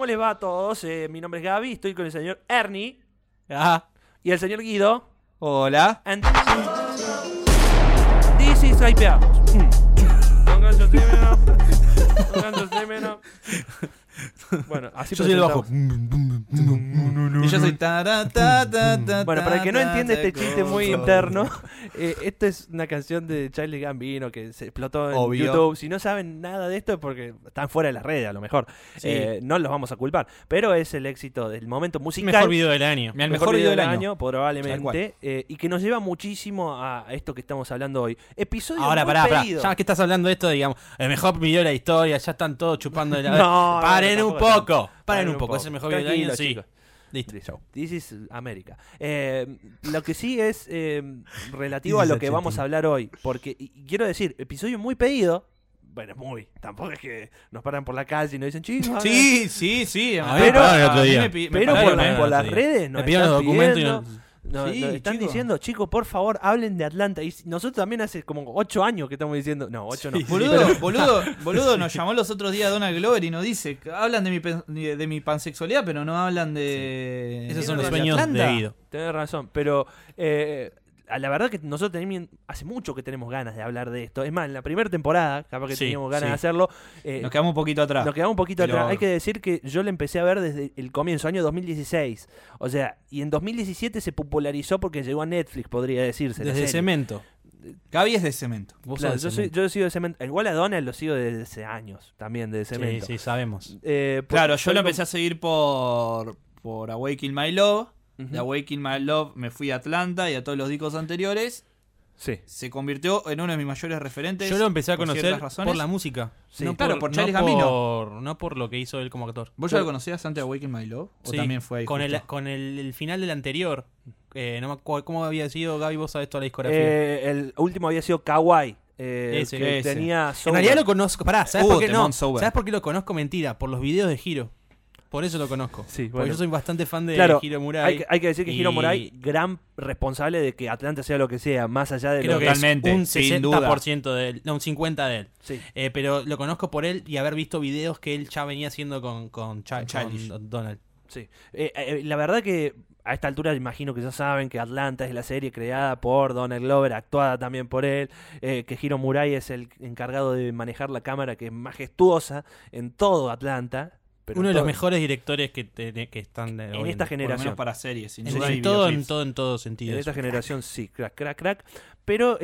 ¿Cómo les va a todos? Mi nombre es Gaby, estoy con el señor Ernie y el señor Guido. Hola. And this is hypeados. Bueno, así yo soy el bajo. Y yo soy Bueno, para el que no entiende este chiste muy interno, esta es una canción de Childish Gambino que se explotó en Obvio. YouTube. Si no saben nada de esto es porque están fuera de las redes, a lo mejor. Sí. No los vamos a culpar. Pero es el éxito del momento musical. Mejor video del año. El Mejor video del año, Tal probablemente. Y que nos lleva muchísimo a esto que estamos hablando hoy. Episodio Ahora, muy pará. pedido. Ya que estás hablando de esto, digamos, el mejor video de la historia, ya están todos chupando de la... No, Paren no, un tampoco poco. Paren un poco. Es el mejor video del año, Tranquilos, sí. chicos. Listo. Listo. This is America. Lo que sí es relativo a lo que vamos a hablar hoy. Porque, y quiero decir, episodio muy pedido. Bueno, tampoco es que nos paran por la calle y nos dicen, chicos. Sí. A mí me pagaron el otro día. Pero por las redes nos Me pidieron los están documentos pidiendo, nos están diciendo, chicos, por favor, hablen de Atlanta. Y nosotros también hace como 8 años que estamos diciendo, no, 8 no. Boludo, nos llamó los otros días Donald Glover y nos dice, hablan de mi pansexualidad, pero no hablan de... Esos son los de sueños Atlanta. de Guido. Tenés razón, pero la verdad que nosotros hace mucho que tenemos ganas de hablar de esto. Es más, en la primera temporada, capaz que Sí, teníamos ganas sí. de hacerlo. Nos quedamos un poquito atrás. Nos quedamos un poquito Pero- atrás. Hay que decir que yo le empecé a ver desde el comienzo, año 2016. O sea, y en 2017 se popularizó porque llegó a Netflix, podría decirse. la Desde serie. Cemento. Gaby es de cemento. Vos Claro, sos de yo sigo de Cemento. Igual a Donald lo sigo desde hace años, también de Cemento. Cemento. Sí, sabemos. Claro, yo lo empecé a seguir por Awaken My Love. De Awaken My Love me fui a Atlanta y a todos los discos anteriores. Sí. Se convirtió en uno de mis mayores referentes. Yo lo empecé a por conocer ciertas razones. por la música. Sí. No Claro, por no Childish Gambino. No por lo que hizo él como actor. ¿Vos ya lo conocías antes de Awaken My Love? ¿O Sí, también fue ahí con justo? el final del anterior. No me acuerdo cómo había sido, Gaby, vos sabés toda la discografía. El último había sido Kawaii. Ese, que ese. tenía En Sober. realidad lo conozco. Pará, ¿sabes por qué no? Temón Sober. ¿Sabes por qué lo conozco? Mentira, por los videos de Hiro. Por eso lo conozco. Sí, Porque bueno. yo soy bastante fan de Claro, Hiro Murai. hay que decir que y Hiro Murai, gran responsable de que Atlanta sea lo que sea, más allá de creo lo que Totalmente, es un sin duda. 60% de él, no, un 50% de él. Sí. Pero lo conozco por él y haber visto videos que él ya venía haciendo con Childish. Donald. Sí. La verdad que a esta altura imagino que ya saben que Atlanta es la serie creada por Donald Glover, actuada también por él, que Hiro Murai es el encargado de manejar la cámara, que es majestuosa en todo Atlanta. Pero Uno de todo- los mejores directores que están en hoy esta día. Por lo menos generación. para series. sin En, duda, y en todo, videoclips. en todo sentido. En esta generación sí, crack. Pero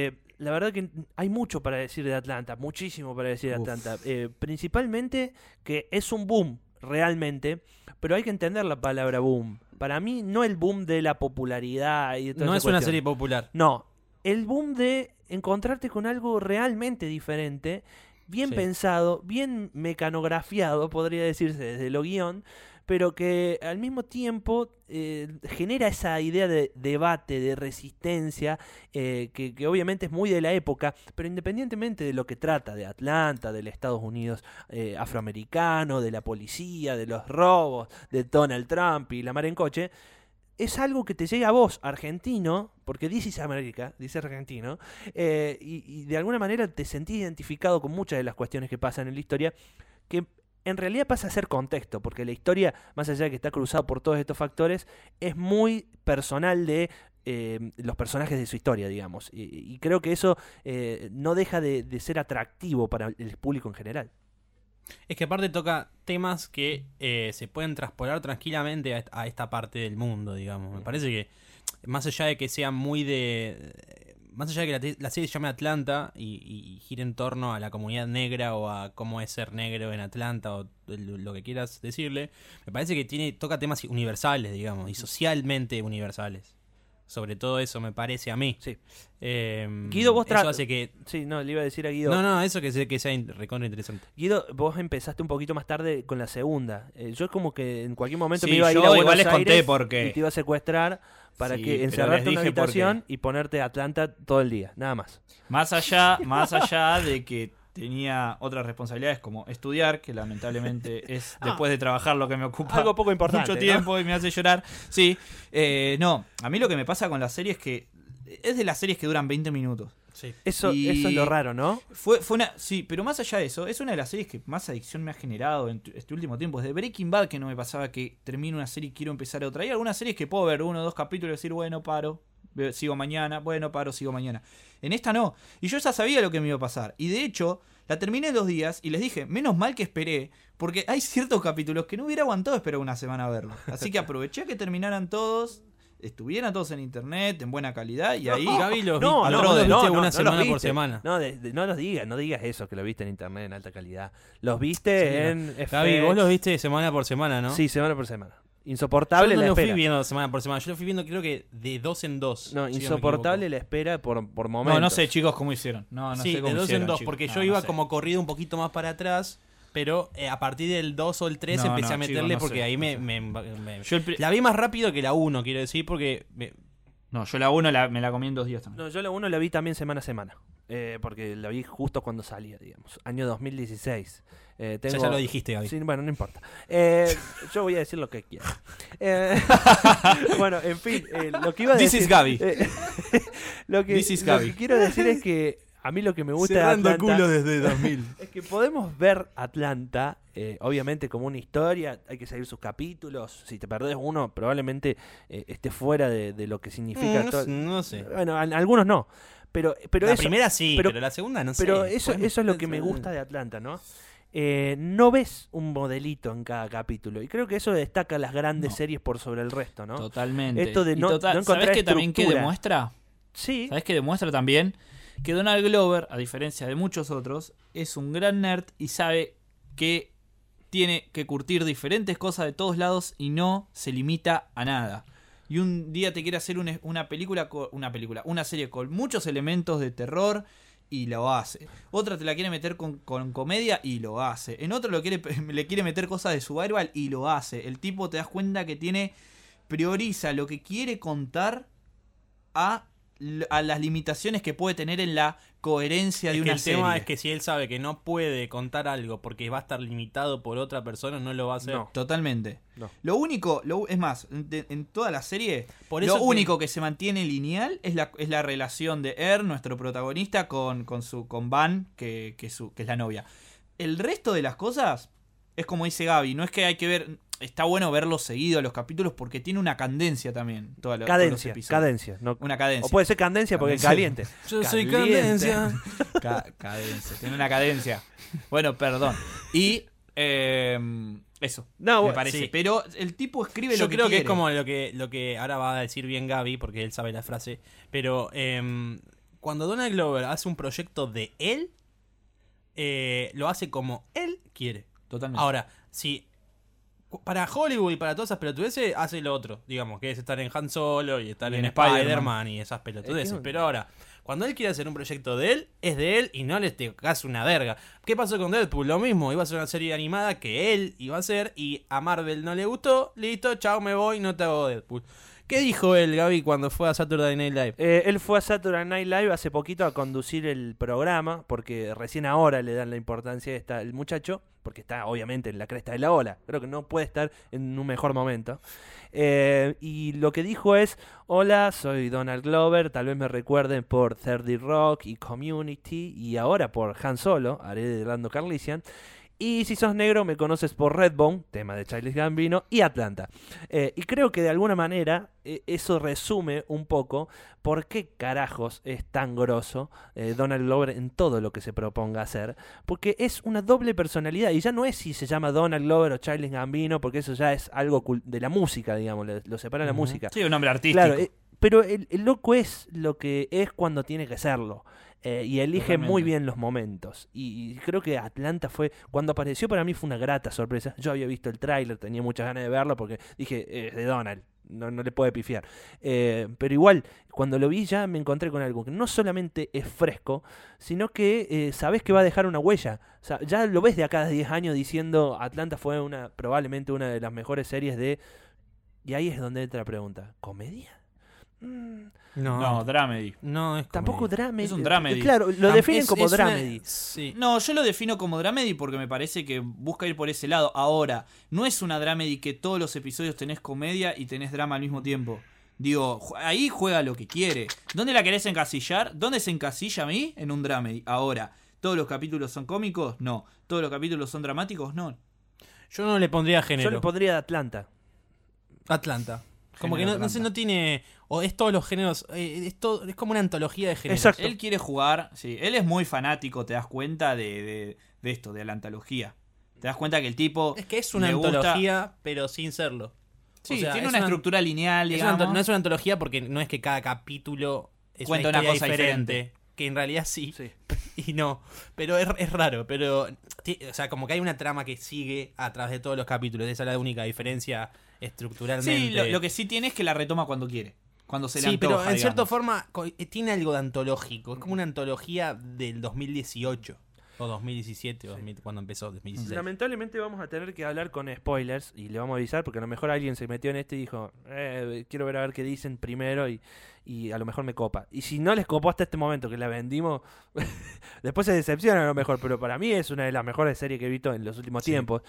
la verdad que hay mucho para decir de Atlanta, muchísimo para decir de Uf. Atlanta. Principalmente que es un boom, realmente, pero hay que entender la palabra boom. Para mí no el boom de la popularidad y de toda No esa es una cuestión. serie popular. No, el boom de encontrarte con algo realmente diferente, bien Sí. pensado, bien mecanografiado, podría decirse desde lo guión, pero que al mismo tiempo genera esa idea de debate, de resistencia, que obviamente es muy de la época, pero independientemente de lo que trata, de Atlanta, del Estados Unidos afroamericano, de la policía, de los robos, de Donald Trump y la mar en coche, es algo que te llega a vos, argentino, porque dice América, dice argentino, y de alguna manera te sentís identificado con muchas de las cuestiones que pasan en la historia, que en realidad pasa a ser contexto, porque la historia, más allá de que está cruzada por todos estos factores, es muy personal de los personajes de su historia, digamos, y creo que eso no deja de ser atractivo para el público en general. Es que aparte toca temas que se pueden traspolar tranquilamente a esta parte del mundo, digamos. Me parece que, más allá de que sea muy más allá de que la serie se llame Atlanta y gire en torno a la comunidad negra o a cómo es ser negro en Atlanta o lo que quieras decirle, me parece que toca temas universales, digamos, y socialmente universales. Sobre todo eso me parece a mí. Sí. Guido, vos eso hace que... Sí, no, le iba a decir a Guido. No, eso que sea recontra interesante. Guido, vos empezaste un poquito más tarde con la segunda. Yo es como que en cualquier momento Sí, me iba a ir yo a Buenos igual les conté Aires por qué. y te iba a secuestrar para Sí, que pero encerrarte les en una dije por habitación y ponerte Atlanta todo el día, nada más. Más allá de que tenía otras responsabilidades como estudiar, que lamentablemente es después de trabajar lo que me ocupa Algo poco importante, mucho tiempo y me hace llorar. Sí, no, a mí lo que me pasa con la serie es que es de las series que duran 20 minutos. Sí. Eso es lo raro, ¿no? Fue una. Sí, pero más allá de eso, es una de las series que más adicción me ha generado en este último tiempo. Desde Breaking Bad, que no me pasaba que termino una serie y quiero empezar otra. Hay algunas series que puedo ver 1 o 2 capítulos y decir, bueno, paro, sigo mañana, bueno, paro, sigo mañana. En esta no. Y yo ya sabía lo que me iba a pasar. Y de hecho, la terminé en 2 días y les dije, menos mal que esperé, porque hay ciertos capítulos que no hubiera aguantado esperar una semana a verlos. Así que aproveché a que terminaran todos. Estuvieran todos en internet, en buena calidad, y ahí... Gaby, los No, vi- no, los viste no, una no semana los por viste. semana. No, no los digas, no digas eso, que lo viste en internet en alta calidad. Los viste Sí, en Gaby, FX. vos los viste semana por semana, ¿no? Sí, semana por semana. Insoportable Yo no la lo fui espera. viendo semana por semana. Yo lo fui viendo creo que de 2 en 2. No, insoportable la espera por momentos. No, no sé, chicos, cómo hicieron. No Sí, sé cómo de 2 hicieron, en 2, chicos. porque No, yo no iba sé. como corrido un poquito más para atrás, pero a partir del 2 o el 3 No, empecé no, a meterle chicos, no porque sé, ahí no sé. me Yo la vi más rápido que la 1, quiero decir, porque... No, yo la 1 me la comí en 2 días también. No, yo la 1 la vi también semana a semana. Porque la vi justo cuando salía, digamos. Año 2016. Ya lo dijiste, Gaby. Sí, bueno, no importa. Yo voy a decir lo que quiera. Bueno, en fin, lo que iba a This decir... is Gaby. This is lo Gaby. que quiero decir es que a mí lo que me gusta de Cerrando Atlanta... culo desde 2000. Es que podemos ver Atlanta, obviamente como una historia, hay que seguir sus capítulos. Si te perdés uno, probablemente esté fuera de lo que significa todo. No sé. Bueno, algunos no. Pero La eso, primera sí, pero- pero la segunda no sé. pero eso, Bueno, eso es lo que me gusta de Atlanta, ¿no? No ves un modelito en cada capítulo. Y creo que eso destaca las grandes No. series por sobre el resto, ¿no? Totalmente. Esto de Y no encontrar ¿sabés qué también que estructura. demuestra? Sí. ¿Sabés qué demuestra también? Que Donald Glover, a diferencia de muchos otros, es un gran nerd y sabe que tiene que curtir diferentes cosas de todos lados y no se limita a nada. Y un día te quiere hacer una serie con muchos elementos de terror y lo hace. Otra te la quiere meter con comedia y lo hace. En otro le quiere meter cosas de survival y lo hace. El tipo te das cuenta que prioriza lo que quiere contar a las limitaciones que puede tener en la coherencia de Es que una el serie. tema es que si él sabe que no puede contar algo porque va a estar limitado por otra persona, no lo va a hacer. No. Totalmente. No. Lo único, es más, en toda la serie, Por eso lo que- único que se mantiene lineal es la relación de nuestro protagonista, con Van, que es la novia. El resto de las cosas es como dice Gaby, no es que hay que ver, está bueno verlos seguidos los capítulos porque tiene una cadencia también. Todos los Cadencia, episodios. cadencia. No, Una cadencia. o puede ser cadencia porque es Cadencia. caliente. Yo soy Caliente. cadencia. Cadencia, tiene una cadencia. Bueno, perdón. Y eso, No, me parece. sí. Pero el tipo escribe Yo lo que creo que quiere. es como lo que ahora va a decir bien Gaby, porque él sabe la frase. Pero cuando Donald Glover hace un proyecto de él, lo hace como él quiere. Totalmente. Ahora, si para Hollywood y para todas esas pelotudeces hace lo otro, digamos, que es estar en Han Solo y estar Y en en Spider-Man. Spider-Man y esas pelotudeces. Es que- Pero ahora, cuando él quiere hacer un proyecto de él, es de él y no le hace una verga. ¿Qué pasó con Deadpool? Lo mismo, iba a ser una serie animada que él iba a hacer y a Marvel no le gustó, listo, chao, me voy, no te hago Deadpool. ¿Qué dijo él, Gaby, cuando fue a Saturday Night Live? Él fue a Saturday Night Live hace poquito a conducir el programa, porque recién ahora le dan la importancia a el muchacho, porque está obviamente en la cresta de la ola. Creo que no puede estar en un mejor momento. Y lo que dijo es: hola, soy Donald Glover, tal vez me recuerden por 30 Rock y Community, y ahora por Han Solo, haré de Lando Calrissian. Y si sos negro me conoces por Redbone, tema de Childish Gambino, y Atlanta. Y creo que de alguna manera eso resume un poco por qué carajos es tan grosso Donald Glover en todo lo que se proponga hacer. Porque es una doble personalidad, y ya no es si se llama Donald Glover o Childish Gambino, porque eso ya es algo de la música, digamos, lo separa la Ujú. música. Sí, un hombre artístico. Claro, pero el loco es lo que es cuando tiene que serlo. Y elige Totalmente. muy bien los momentos. Y creo que Atlanta cuando apareció para mí fue una grata sorpresa. Yo había visto el tráiler, tenía muchas ganas de verlo porque dije, es de Donald, no le puede pifiar. Pero igual, cuando lo vi ya me encontré con algo que no solamente es fresco, sino que sabes que va a dejar una huella. O sea, ya lo ves de acá a 10 años diciendo Atlanta fue probablemente una de las mejores series de... Y ahí es donde entra la pregunta, ¿comedia? No, dramedy. No, es Tampoco comedia. dramedy. Es un dramedy. Claro, lo definen Es- como es una- dramedy. Sí. No, yo lo defino como dramedy porque me parece que busca ir por ese lado. Ahora, no es una dramedy que todos los episodios tenés comedia y tenés drama al mismo tiempo. Digo, ahí juega lo que quiere. ¿Dónde la querés encasillar? ¿Dónde se encasilla a mí? En un dramedy. Ahora, ¿todos los capítulos son cómicos? No. ¿Todos los capítulos son dramáticos? No. Yo no le pondría género. Yo le pondría Atlanta. Atlanta. Como Género que no Atlanta. no tiene... O es todos los géneros... es como una antología de géneros. Exacto. Él quiere jugar, sí, él es muy fanático, te das cuenta de esto, de la antología. Te das cuenta que el tipo... Es que es una le gusta- antología, pero sin serlo. Sí, O sea, tiene es una estructura lineal, digamos. no es una antología porque no es que cada capítulo es Cuenta una una historia cosa diferente. diferente. Que en realidad sí. Sí. Y no. Pero es raro. Pero o sea, como que hay una trama que sigue a través de todos los capítulos. Esa es la única diferencia estructuralmente. Sí, lo que sí tiene es que la retoma cuando quiere. Cuando se le Sí, antoja, pero en cierta digamos. forma tiene algo de antológico. Es como una antología del 2018. O 2017, o cuando empezó, 2016. Lamentablemente vamos a tener que hablar con spoilers y le vamos a avisar porque a lo mejor alguien se metió en esto y dijo, quiero ver a ver qué dicen primero y a lo mejor me copa. Y si no les copó hasta este momento que la vendimos, después se decepcionan a lo mejor, pero para mí es una de las mejores series que he visto en los últimos tiempos.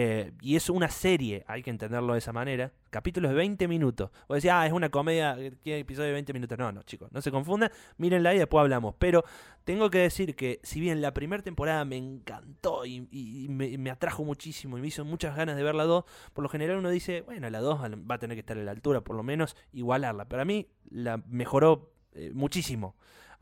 Y es una serie, hay que entenderlo de esa manera, capítulos de 20 minutos. O decía, es una comedia, ¿qué episodio de 20 minutos? No, chicos, no se confundan, mírenla y después hablamos. Pero tengo que decir que si bien la primera temporada me encantó y me atrajo muchísimo y me hizo muchas ganas de ver la 2, por lo general uno dice, bueno, la 2 va a tener que estar a la altura, por lo menos igualarla. Pero a mí la mejoró muchísimo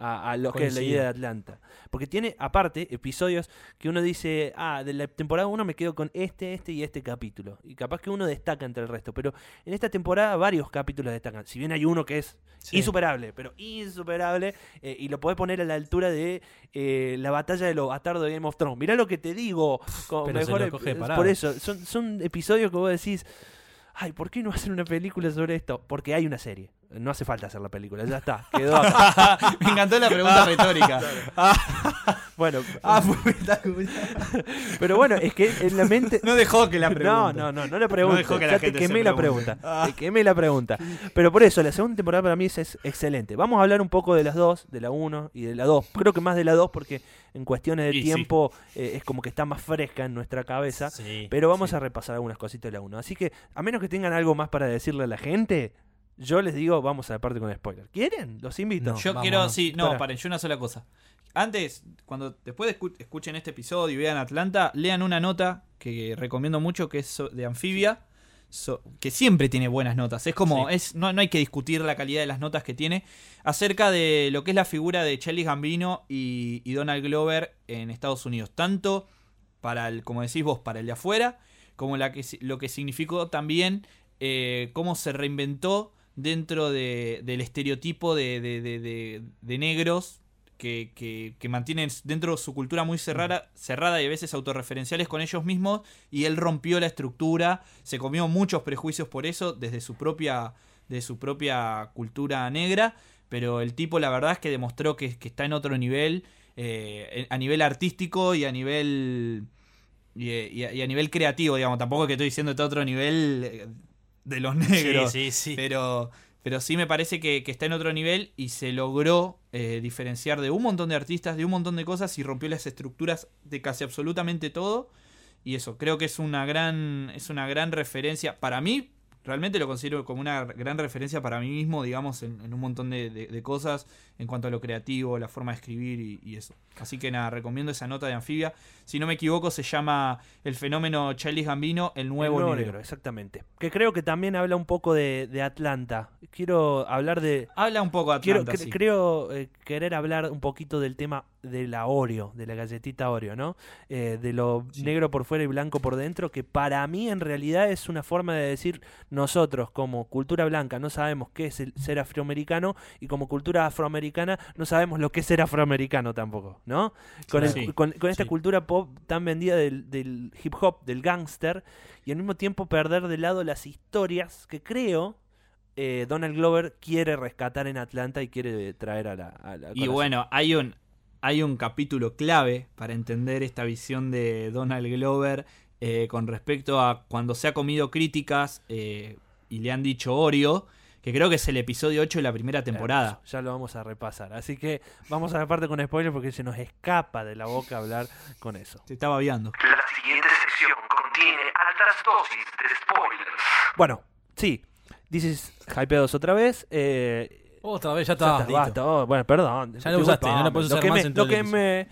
a lo que es la idea de Atlanta. Porque tiene, aparte, episodios que uno dice, de la temporada 1 me quedo con este y este capítulo. Y capaz que uno destaca entre el resto. Pero en esta temporada varios capítulos destacan. Si bien hay uno que es insuperable, pero insuperable, y lo podés poner a la altura de la batalla de los bastardos de Game of Thrones. Mirá lo que te digo. Pero se lo coge parado. Por eso, son episodios que vos decís, ay, ¿por qué no hacen una película sobre esto? Porque hay una serie. No hace falta hacer la película, ya está, quedó acá. Me encantó la pregunta retórica. Bueno, Fue espectacular. pero bueno, es que en la mente... No dejó que la pregunta. No la pregunto. No dejó que la Ya te gente quemé se la pregunte. pregunta. Te quemé la pregunta. Pero por eso, la segunda temporada para mí es excelente. Vamos a hablar un poco de las dos, de la 1 y de la 2. Creo que más de la 2 porque en cuestiones de Y tiempo es como que está más fresca en nuestra cabeza. Sí, Pero vamos a repasar algunas cositas de la 1. Así que, a menos que tengan algo más para decirle a la gente, yo les digo, vamos a la parte con spoiler. ¿Quieren? Los invito. No. Yo Vamos, quiero, no. sí, no, Pará. paren, yo una sola cosa. Antes, después de escuchen este episodio y vean Atlanta, lean una nota que recomiendo mucho, que es de Anfibia, que siempre tiene buenas notas. Es como, no hay que discutir la calidad de las notas que tiene, acerca de lo que es la figura de Childish Gambino y Donald Glover en Estados Unidos. Tanto para el, como decís vos, para el de afuera, como lo que significó también cómo se reinventó dentro del estereotipo de negros que mantienen dentro de su cultura muy cerrada y a veces autorreferenciales con ellos mismos, y él rompió la estructura, se comió muchos prejuicios por eso desde su propia cultura negra, pero el tipo la verdad es que demostró que está en otro nivel, a nivel artístico y a nivel y a nivel creativo, digamos. Tampoco es que estoy diciendo está a otro nivel de los negros, Sí. pero sí me parece que está en otro nivel y se logró diferenciar de un montón de artistas, de un montón de cosas, y rompió las estructuras de casi absolutamente todo. Y eso, creo que es una gran referencia para mí. Realmente lo considero como una gran referencia para mí mismo, digamos, en un montón de cosas en cuanto a lo creativo, la forma de escribir y eso. Así que nada, recomiendo esa nota de Anfibia. Si no me equivoco, se llama El fenómeno Childish Gambino, el nuevo negro. Exactamente. Que creo que también habla un poco de Atlanta. Quiero hablar de... Habla un poco de Atlanta, sí. Creo querer hablar un poquito del tema de la Oreo, de la galletita Oreo, ¿no? De lo negro por fuera y blanco por dentro, que para mí en realidad es una forma de decir, nosotros como cultura blanca no sabemos qué es ser afroamericano, y como cultura afroamericana no sabemos lo que es ser afroamericano tampoco, ¿no? Con esta cultura pop tan vendida del hip hop, del gangster, y al mismo tiempo perder de lado las historias que creo Donald Glover quiere rescatar en Atlanta y quiere traer a la Y bueno, hay un capítulo clave para entender esta visión de Donald Glover con respecto a cuando se ha comido críticas y le han dicho Oreo, que creo que es el episodio 8 de la primera temporada. Ya lo vamos a repasar. Así que vamos a la parte con spoilers porque se nos escapa de la boca hablar con eso. Se está babeando. La siguiente sección contiene altas dosis de spoilers. Bueno, sí. Dices hypeados otra vez. Otra vez, ya Ya está. está, basta. Oh, bueno, perdón. Ya lo usaste, no lo puedes usar más en todo Lo que el me...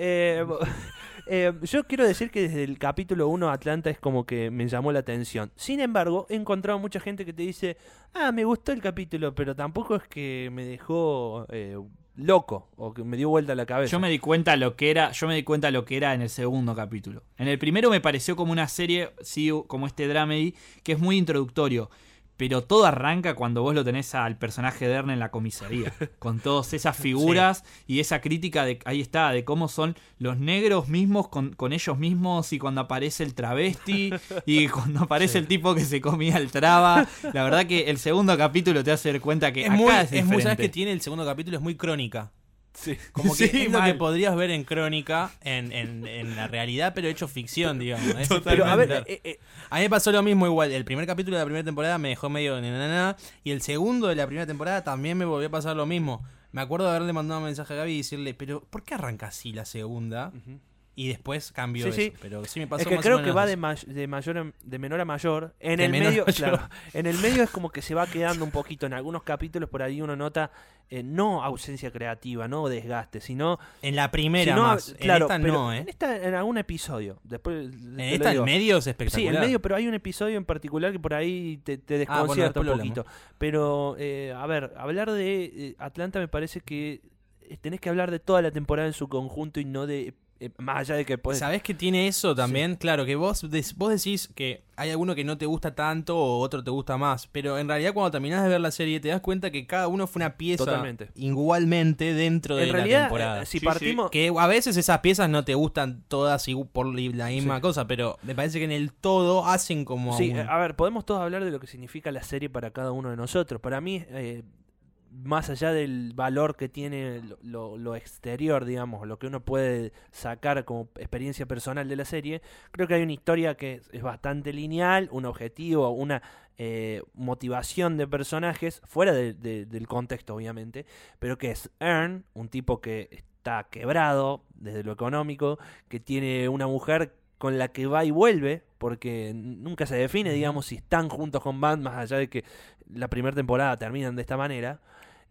yo quiero decir que desde el capítulo 1 Atlanta es como que me llamó la atención. Sin embargo, he encontrado mucha gente que te dice, me gustó el capítulo, pero tampoco es que me dejó loco o que me dio vuelta la cabeza. Yo me di cuenta lo que era en el segundo capítulo. En el primero me pareció como una serie, sí, como este dramedy, que es muy introductorio. Pero todo arranca cuando vos lo tenés al personaje de Ern en la comisaría. Con todas esas figuras y esa crítica de cómo son los negros mismos con ellos mismos, y cuando aparece el travesti y cuando aparece el tipo que se comía el traba. La verdad que el segundo capítulo te hace dar cuenta que Es acá muy, es ¿sabes diferente. que tiene el segundo capítulo? Es muy crónica. Sí. Como que Sí, es lo mal. que podrías ver en crónica, en la realidad, pero hecho ficción, digamos. Es Pero a ver, espectacular. A mí me pasó lo mismo igual. El primer capítulo de la primera temporada me dejó medio nanana, y el segundo de la primera temporada también me volvió a pasar lo mismo. Me acuerdo de haberle mandado un mensaje a Gaby y decirle, pero ¿por qué arranca así la segunda? Y después cambió Sí, eso. sí. Pero sí me pasó es que más o creo que menos va eso. de menor a mayor. En De el menor medio, a mayor. claro, en el medio es como que se va quedando un poquito. En algunos capítulos por ahí uno nota no ausencia creativa, no desgaste, sino En la primera sino, más. claro, en esta pero no, en en algún episodio. Después En esta el medio es espectacular. Sí, el medio, pero hay un episodio en particular que por ahí te desconcierta después lo un poquito. Pero, a ver, hablar de Atlanta me parece que tenés que hablar de toda la temporada en su conjunto y no de... más allá de que puedes... ¿Sabés que tiene eso también? Claro, que vos decís que hay alguno que no te gusta tanto o otro te gusta más, pero en realidad cuando terminás de ver la serie te das cuenta que cada uno fue una pieza Totalmente. igualmente dentro de En la realidad, temporada. si Sí, partimos... Que a veces esas piezas no te gustan todas por la misma cosa, pero me parece que en el todo hacen como... Sí, un- a ver, podemos todos hablar de lo que significa la serie para cada uno de nosotros. Para mí, más allá del valor que tiene lo exterior, digamos, lo que uno puede sacar como experiencia personal de la serie, creo que hay una historia que es bastante lineal, un objetivo, una motivación de personajes, fuera del contexto, obviamente, pero que es Ern, un tipo que está quebrado desde lo económico, que tiene una mujer con la que va y vuelve, porque nunca se define, digamos, si están juntos con Band, más allá de que la primera temporada terminan de esta manera.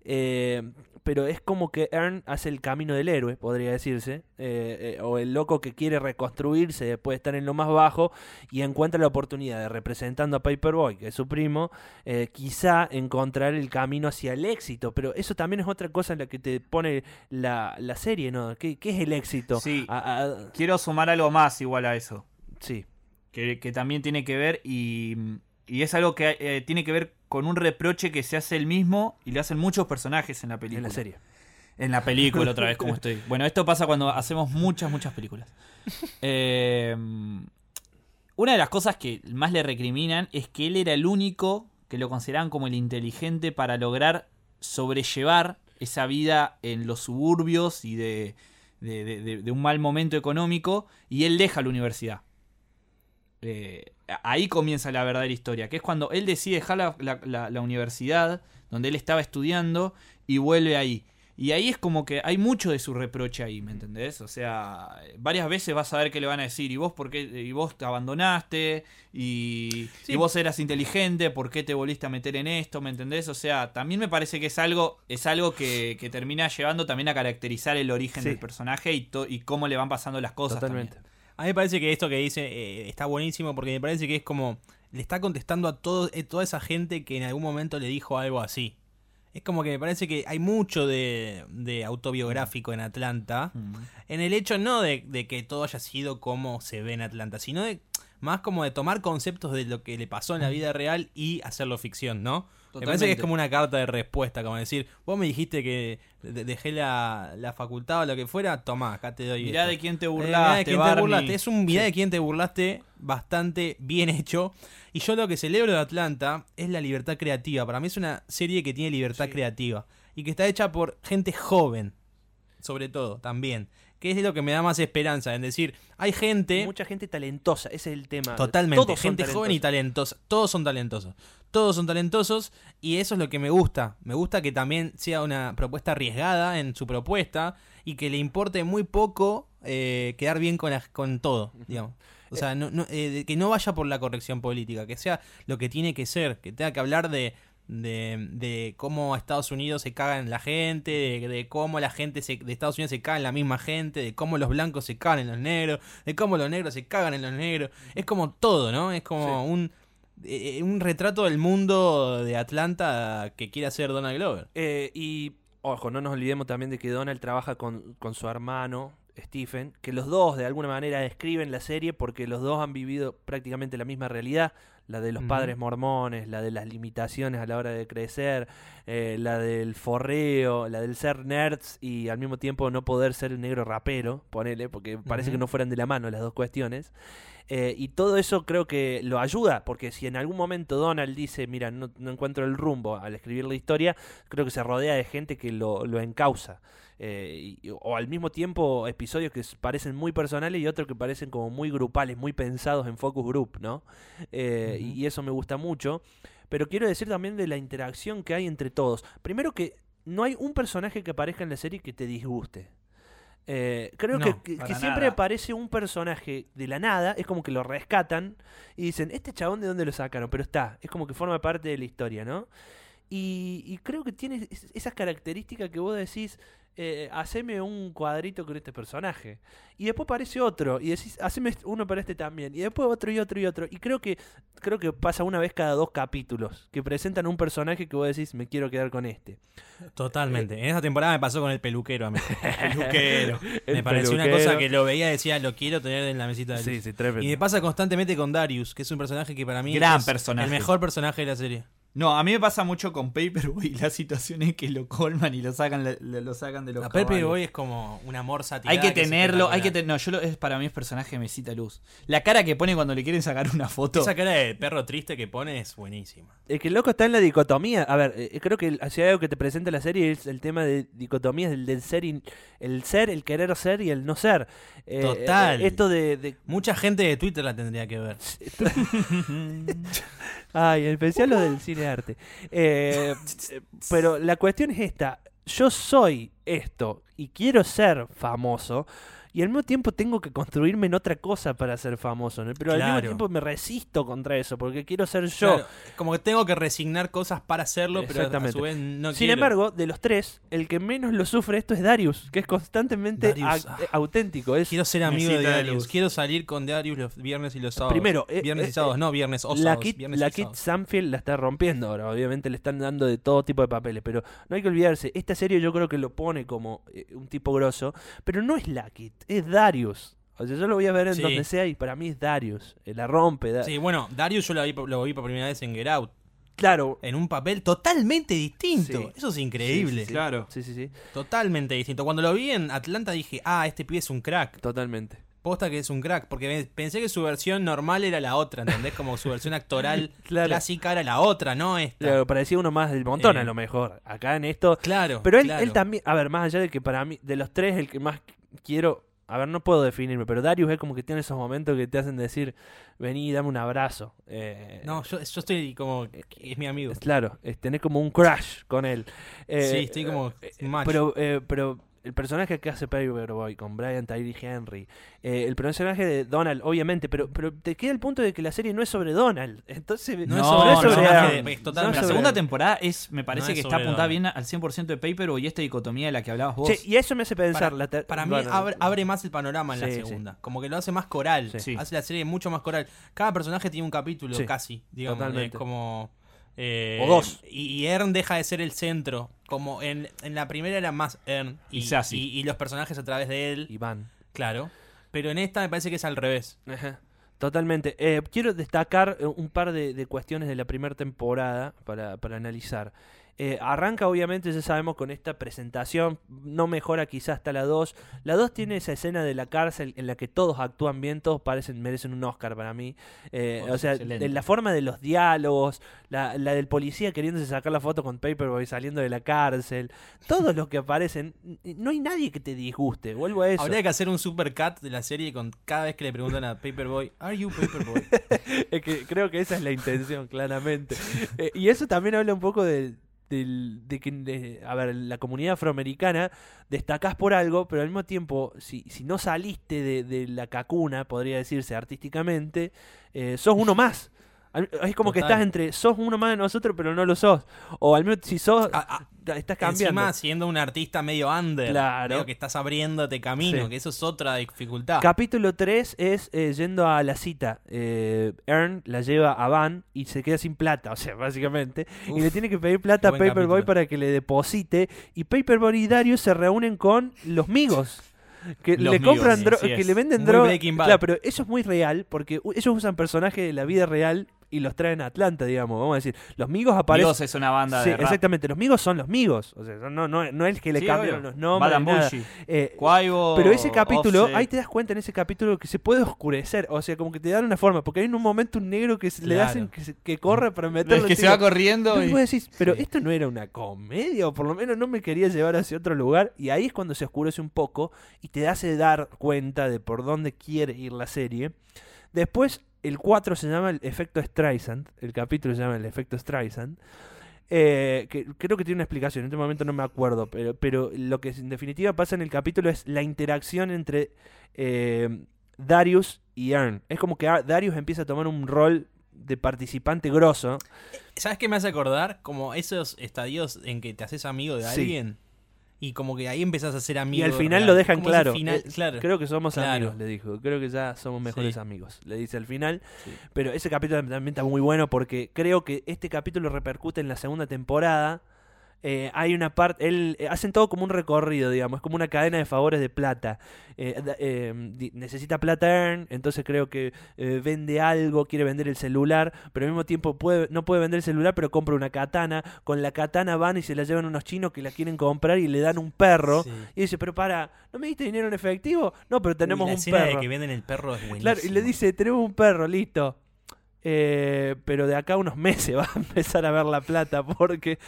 Pero es como que Ern hace el camino del héroe, podría decirse, o el loco que quiere reconstruirse después de estar en lo más bajo y encuentra la oportunidad de, representando a Paperboy, que es su primo, quizá encontrar el camino hacia el éxito. Pero eso también es otra cosa en la que te pone la serie, ¿no? ¿Qué es el éxito? Sí. Quiero sumar algo más igual a eso, Sí. que también tiene que ver y es algo que tiene que ver con un reproche que se hace él mismo y le hacen muchos personajes en la película. En la serie. En la película, otra vez, como estoy. Bueno, esto pasa cuando hacemos muchas películas. Una de las cosas que más le recriminan es que él era el único que lo consideraban como el inteligente para lograr sobrellevar esa vida en los suburbios y de un mal momento económico, y él deja la universidad. Ahí comienza la verdadera historia, que es cuando él decide dejar la universidad donde él estaba estudiando y vuelve ahí. Y ahí es como que hay mucho de su reproche ahí, ¿me entendés? O sea, varias veces vas a ver que le van a decir, ¿y vos por qué? ¿Y vos te abandonaste? Sí. ¿Y vos eras inteligente? ¿Por qué te volviste a meter en esto? ¿Me entendés? O sea, también me parece que es algo que termina llevando también a caracterizar el origen Sí. del personaje y cómo le van pasando las cosas. Totalmente. También. A mí me parece que esto que dice está buenísimo, porque me parece que es como... Le está contestando a toda esa gente que en algún momento le dijo algo así. Es como que me parece que hay mucho de autobiográfico en Atlanta. En el hecho no de que todo haya sido como se ve en Atlanta, sino más como de tomar conceptos de lo que le pasó en la vida real y hacerlo ficción, ¿no? Me parece que es como una carta de respuesta, como decir, vos me dijiste que dejé la facultad o lo que fuera, tomá, acá te doy Mirá esto. de quién te Mirá burlaste, de quién te Barney. burlaste. Es un mirá de quién te burlaste bastante bien hecho. Y yo lo que celebro de Atlanta es la libertad creativa. Para mí es una serie que tiene libertad Sí. creativa. Y que está hecha por gente joven, sobre todo, también. Que es lo que me da más esperanza. En decir, hay gente... Mucha gente talentosa, ese es el tema. Totalmente, Todos son gente joven y talentosos. talentosa. Todos son talentosos. Todos son talentosos y eso es lo que me gusta. Me gusta que también sea una propuesta arriesgada en su propuesta y que le importe muy poco quedar bien con todo, digamos. O sea, que no vaya por la corrección política, que sea lo que tiene que ser, que tenga que hablar de cómo Estados Unidos se caga en la gente, de cómo la gente de Estados Unidos se caga en la misma gente, de cómo los blancos se cagan en los negros, de cómo los negros se cagan en los negros. Es como todo, ¿no? Es como un retrato del mundo de Atlanta que quiere hacer Donald Glover. Y, ojo, no nos olvidemos también de que Donald trabaja con su hermano, Stephen, que los dos de alguna manera describen la serie porque los dos han vivido prácticamente la misma realidad, la de los padres mormones, la de las limitaciones a la hora de crecer, la del forreo, la del ser nerds y al mismo tiempo no poder ser el negro rapero, ponele, porque parece que no fueran de la mano las dos cuestiones. Y todo eso creo que lo ayuda, porque si en algún momento Donald dice, mira, no encuentro el rumbo al escribir la historia, creo que se rodea de gente que lo encausa. O al mismo tiempo episodios que parecen muy personales y otros que parecen como muy grupales, muy pensados en focus group, ¿no? Y eso me gusta mucho. Pero quiero decir también de la interacción que hay entre todos. Primero que no hay un personaje que aparezca en la serie que te disguste. Creo que siempre aparece un personaje de la nada, es como que lo rescatan y dicen, ¿este chabón de dónde lo sacaron? Pero es como que forma parte de la historia, ¿no? Y creo que tiene esas características que vos decís, haceme un cuadrito con este personaje. Y después aparece otro, y decís, haceme uno para este también. Y después otro y otro y otro. Y creo que pasa una vez cada 2 capítulos, que presentan un personaje que vos decís, me quiero quedar con este. Totalmente. En esa temporada me pasó con el peluquero a mí. El peluquero. El Me pareció una peluquero. cosa que lo veía y decía, lo quiero tener en la mesita de luz. Sí, tremendo. Y me pasa constantemente con Darius, que es un personaje que para mí Gran es personaje. el mejor personaje de la serie. No, a mí me pasa mucho con Paperboy las situaciones que lo colman y lo sacan de los La caballos. Paperboy es como un amor satirado. Hay que tenerlo, para mí es personaje mesita luz. La cara que pone cuando le quieren sacar una foto. Esa cara de perro triste que pone es buenísima. Es que el loco está en la dicotomía. A ver, creo que si hay algo que te presenta la serie es el tema de dicotomías del ser, el querer ser y el no ser. Total. Esto de Mucha gente de Twitter la tendría que ver. Ay, en especial lo del cine arte. Pero la cuestión es esta. Yo soy esto y quiero ser famoso. Y al mismo tiempo tengo que construirme en otra cosa para ser famoso, ¿no? Pero al mismo tiempo me resisto contra eso porque quiero ser yo. Claro, como que tengo que resignar cosas para hacerlo, pero a su vez no Sin quiero. embargo, de los 3, el que menos lo sufre esto es Darius, que es constantemente auténtico. Quiero ser amigo de Mesita de Darius. luz. Quiero salir con Darius los viernes y los sábados. Primero, viernes y sábados, no, viernes o La sábados. Kit viernes y sábados. Sanfield la está rompiendo ahora. Obviamente le están dando de todo tipo de papeles, pero no hay que olvidarse. Esta serie yo creo que lo pone como un tipo grosso, pero no es la Kit, es Darius. O sea, yo lo voy a ver en donde sea y para mí es Darius. La rompe. Sí, bueno, Darius yo lo vi por primera vez en Get Out. Claro. En un papel totalmente distinto. Sí. Eso es increíble. Sí. Claro. Sí. Totalmente distinto. Cuando lo vi en Atlanta dije, este pibe es un crack. Totalmente. Posta que es un crack, porque pensé que su versión normal era la otra, ¿entendés? Como su versión actoral clásica era la otra, no esta. Claro, parecía uno más del montón a lo mejor. Acá en esto. Claro. Pero él también, a ver, más allá de que para mí, de los 3, el que más quiero. A ver, no puedo definirme, pero Darius es como que tiene esos momentos que te hacen decir, vení, dame un abrazo. No, yo estoy como, es mi amigo. Claro, tenés como un crush con él. Sí, estoy como match. Pero el personaje que hace Paperboy con Brian Tyree Henry, el personaje de Donald, obviamente, pero te queda el punto de que la serie no es sobre Donald. Entonces, No es sobre Aaron. es totalmente La sobre- segunda temporada me parece No es que está sobre apuntada Donald. bien al 100% de Paperboy y esta dicotomía de la que hablabas vos. Che, y eso me hace pensar. Para mí bueno, abre más el panorama en la Sí, segunda. Como que lo hace más coral. Sí. Hace la serie mucho más coral. Cada personaje tiene un capítulo Sí, casi, digamos. totalmente. Es como... O 2. Y Ern deja de ser el centro. Como en la primera era más Ern Y Sassy. y los personajes a través de él. Iván. Claro. Pero en esta me parece que es al revés. Ajá. Totalmente. Quiero destacar un par de cuestiones de la primera temporada para analizar. Arranca obviamente, ya sabemos, con esta presentación, no mejora quizás hasta la 2. La 2 tiene esa escena de la cárcel en la que todos actúan bien, todos merecen un Oscar para mí. O sea, excelente. de la forma de los diálogos, la del policía queriéndose sacar la foto con Paperboy saliendo de la cárcel, todos los que aparecen, no hay nadie que te disguste, vuelvo a eso. Habría que hacer un supercut de la serie con cada vez que le preguntan a Paperboy, ¿Are you Paperboy? Es que creo que esa es la intención, claramente. Y eso también habla un poco de a ver, la comunidad afroamericana destacás por algo, pero al mismo tiempo, si no saliste de la cacuna, podría decirse artísticamente, sos uno más. Es como que Total. estás entre sos uno más de nosotros, pero no lo sos. O al menos si sos, estás cambiando. Encima, siendo un artista medio under, Claro. medio que estás abriéndote camino, Sí. que eso es otra dificultad. Capítulo 3 es yendo a la cita. Earn la lleva a Van y se queda sin plata, o sea, básicamente. Y Uf, le tiene que pedir plata a qué buen Paperboy capítulo. para que le deposite. Y Paperboy y Darius se reúnen con los migos. Que Los le migos, compran sí, droga, así que es. le venden Muy droga. Breaking Bad. Claro, pero eso es muy real porque ellos usan personajes de la vida real y los traen a Atlanta, digamos. Vamos a decir, los migos aparecen. Migos es una banda Sí, de rap. exactamente, los migos son los migos. O sea, no es que le Sí, cambiaron obvio. los nombres. Bad ni and nada. Bullshit. Quavo, Pero ese capítulo, Offset. ahí te das cuenta en ese capítulo que se puede oscurecer, o sea, como que te dan una forma, porque hay en un momento un negro que le Claro. hacen que corre para meterlo. Es que en se va tiro. corriendo Entonces y... vos decís, pero Sí. esto no era una comedia, o por lo menos no me quería llevar hacia otro lugar, y ahí es cuando se oscurece un poco y te hace dar cuenta de por dónde quiere ir la serie. Después, el 4 se llama el efecto Streisand, el capítulo se llama el efecto Streisand. Que creo que tiene una explicación, en este momento no me acuerdo, pero lo que en definitiva pasa en el capítulo es la interacción entre Darius y Earn. Es como que Darius empieza a tomar un rol de participante grosso. ¿Sabes qué me hace acordar? Como esos estadios en que te haces amigo de Sí. alguien y como que ahí empezás a ser amigo. Y al final real. lo dejan Como claro. ese final, claro. Creo que somos Claro. amigos, le dijo. Creo que ya somos mejores Sí. amigos, le dice al final. Sí. Pero ese capítulo también está muy bueno porque creo que este capítulo repercute en la segunda temporada. Hay una parte, hacen todo como un recorrido, digamos, es como una cadena de favores de plata. Necesita plata Earn, entonces creo que vende algo, quiere vender el celular, pero al mismo tiempo no puede vender el celular, pero compra una katana. Con la katana van y se la llevan unos chinos que la quieren comprar y le dan un perro. Sí. Y dice, pero para, ¿no me diste dinero en efectivo? No, pero tenemos Uy, la un escena perro. de que venden el perro es buenísima. Claro, y le dice, tenemos un perro, listo. Pero de acá a unos meses va a empezar a ver la plata porque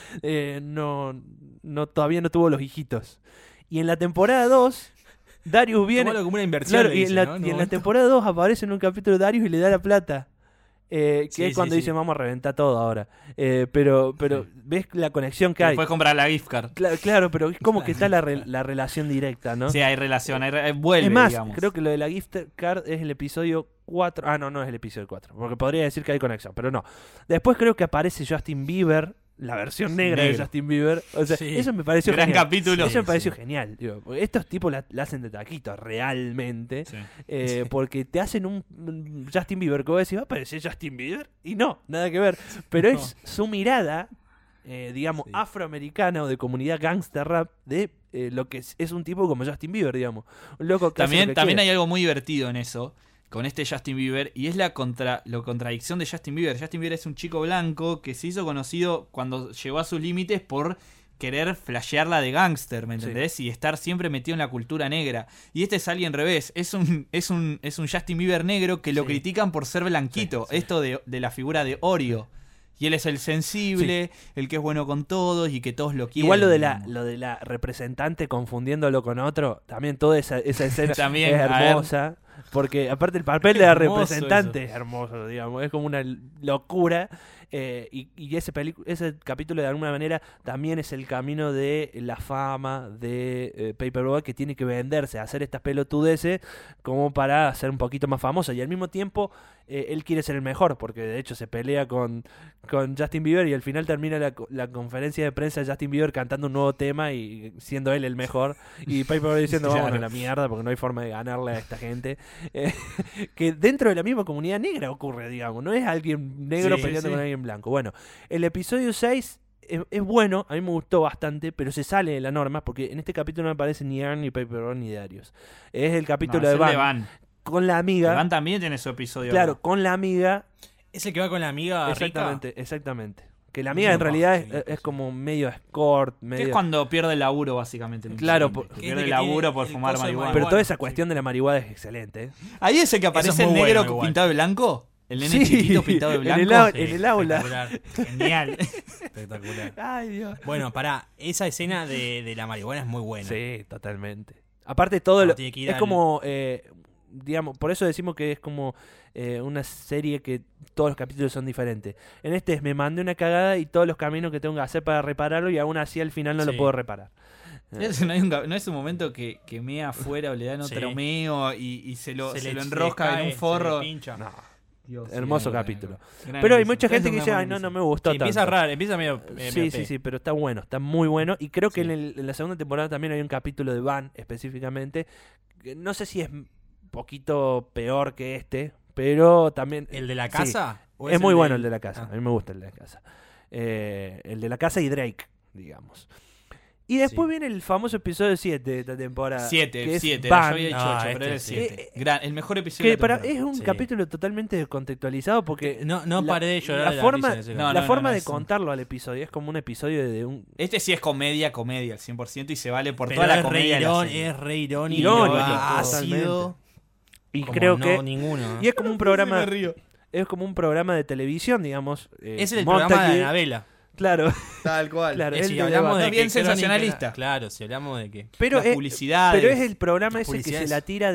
todavía no tuvo los hijitos. Y en la temporada 2, Darius viene... Tómalo como una inversión. Claro, le y dice, en la, ¿no? y un en la momento. temporada 2 aparece en un capítulo Darius y le da la plata. Que Sí, es cuando sí, dice, sí. vamos a reventar todo ahora. Pero Sí. ves la conexión que hay. Después comprar la gift card. Claro, pero es como que está la relación directa, ¿no? Sí, hay relación, vuelve, Es más, digamos. creo que lo de la gift card es el episodio 4. Ah, no es el episodio 4. Porque podría decir que hay conexión, pero no. Después creo que aparece Justin Bieber, la versión negra de Negro. Justin Bieber. O sea, Sí. eso me pareció Gran genial. capítulo. Eso me Sí, pareció sí. genial. Digo, porque estos tipos la hacen de taquito, realmente. Sí. Porque te hacen un Justin Bieber que vos decís, ¿va a aparecer Justin Bieber? Y no, nada que ver. Pero No. es su mirada, digamos, Sí. afroamericana o de comunidad gangster rap de lo que es un tipo como Justin Bieber, digamos. Un loco que hace lo que También quiere. hay algo muy divertido en eso, con este Justin Bieber, y es la contradicción de Justin Bieber. Justin Bieber es un chico blanco que se hizo conocido cuando llegó a sus límites por querer flashearla de gángster, ¿me entendés? Y estar siempre metido en la cultura negra. Y este es alguien al revés, es un Justin Bieber negro que lo Sí. critican por ser blanquito. Sí, sí. Esto de la figura de Oreo. Y él es el sensible, el que es bueno con todos y que todos lo quieren. Igual lo digamos. de la representante confundiéndolo con otro, también toda esa escena También, es a ver. hermosa. Porque aparte el papel de la Hermoso representante eso. es hermoso, digamos, es como una locura. Y ese capítulo de alguna manera también es el camino de la fama de Paperboy, que tiene que venderse, hacer estas pelotudeces como para ser un poquito más famosa. Y al mismo tiempo él quiere ser el mejor, porque de hecho se pelea con Justin Bieber y al final termina la conferencia de prensa de Justin Bieber cantando un nuevo tema y siendo él el mejor. Y Paperboy diciendo, Claro. vamos a la mierda porque no hay forma de ganarle a esta gente. Que dentro de la misma comunidad negra ocurre, digamos. No es alguien negro Sí, peleando sí. con alguien blanco. Bueno, el episodio 6 es bueno, a mí me gustó bastante, pero se sale de la norma porque en este capítulo no aparece ni Earn, ni Paperboy, ni Darius. Es el No, capítulo es de el Van, de Van. con la amiga. Van también tiene su episodio. Claro, acá. con la amiga. ¿Es el que va con la amiga Exactamente. Que la Es amiga una en realidad paja, es sí. como medio escort, Que medio... es cuando pierde el laburo, básicamente. el Claro, integrante. por- Que Es pierde de el que tiene laburo por el fumar coso de marihuana. Pero marihuana. toda esa sí. cuestión de la marihuana es excelente. Ahí es el que Eso aparece es el muy negro bueno, igual. pintado de blanco. El nene Sí, chiquito pintado de en blanco. el en el aula. Espectacular. Genial. Espectacular. Ay, Dios. Bueno, pará, esa escena de la marihuana es muy buena. Sí, totalmente. Aparte todo Cuando lo... tiene que ir Es al- como... digamos, por eso decimos que es como una serie que todos los capítulos son diferentes. En este me mandé una cagada y todos los caminos que tengo que hacer para repararlo y aún así al final no lo puedo reparar. No es un momento que mea afuera o le dan otro meo y se lo enrosca en un forro. No. Dios, Hermoso sí, capítulo. gran Pero hay episodio. mucha gente que Es dice, una ay, buena no me gustó tanto. Empieza raro, empieza medio... Sí, pero está bueno, está muy bueno. Y creo que en la segunda temporada también hay un capítulo de Van, específicamente. Que no sé si es un poquito peor que este, pero también... ¿El de la casa? Sí, es muy bueno el de la casa. A mí me gusta el de la casa. El de la casa y Drake, digamos. Y después viene el famoso episodio 7 de esta temporada. 7, que es 7. Yo Van. había dicho 8, pero era el sí. 7. El mejor episodio Que de la temporada. es un capítulo totalmente descontextualizado porque No paré de llorar la de la forma, risa en ese No, la forma no, de es un- contarlo al episodio es como un episodio de un... Este sí es comedia al 100% y se vale por Pero toda la es comedia de la re serie. es re irónico, Irónico, ácido. Y como creo no, que... ninguno. Y es como un programa... Me río. Es como un programa de televisión, digamos. Es el Montague, programa de la vela. Claro, Tal cual. claro. Si el de hablamos debate. de bien que sensacionalista. Claro, si hablamos de que... Pero Las es, publicidades. pero es el programa Las ese que se publicidades. la tira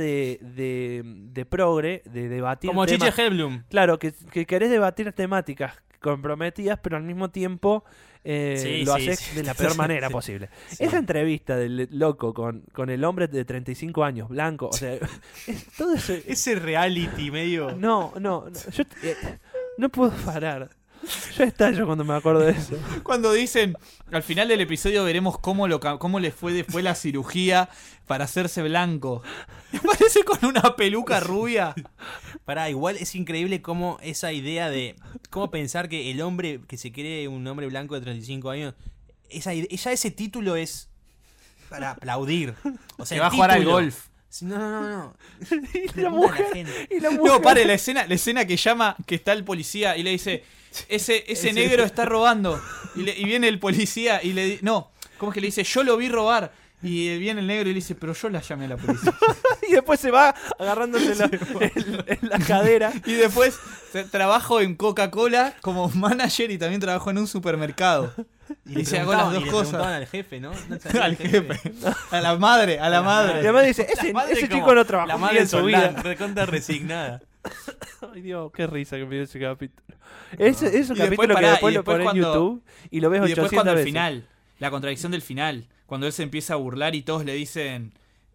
de progre, de debatir Como temas. Chiche Hellblum. Claro, que querés debatir temáticas comprometidas, pero al mismo tiempo lo haces de la peor manera posible. Sí. Esa entrevista del loco con el hombre de 35 años, blanco, o sea, todo eso... Ese reality medio... No, yo no puedo parar. Yo estallo cuando me acuerdo de eso. Cuando dicen, al final del episodio veremos cómo le fue después la cirugía para hacerse blanco. Me parece con una peluca rubia. Pará, igual es increíble cómo esa idea de... Cómo pensar que el hombre que se cree un hombre blanco de 35 años... Ya ese título es para aplaudir. O sea, Se va a jugar al golf. No. Y la mujer, y la mujer. No, pare, la escena que llama, que está el policía y le dice, ese negro está robando. Y viene el policía y le dice, no, ¿cómo es que le dice? Yo lo vi robar. Y viene el negro y le dice, pero yo la llamé a la policía. Y después se va agarrándose en la cadera. Y después trabajo en Coca-Cola como manager y también trabajo en un supermercado. Y se hago las dos le cosas. preguntaban al jefe, ¿no? ¿No sabía Al el jefe. A la madre. Y además dice, ese chico no trabajó la bien madre en su vida. recontra resignada. Ay Dios, qué risa que me dio ese capítulo. Es un Y después, capítulo que pará, después y lo después pones en cuando- YouTube y lo ves Y después 800 cuando al veces. final, la contradicción del final, cuando él se empieza a burlar y todos le dicen...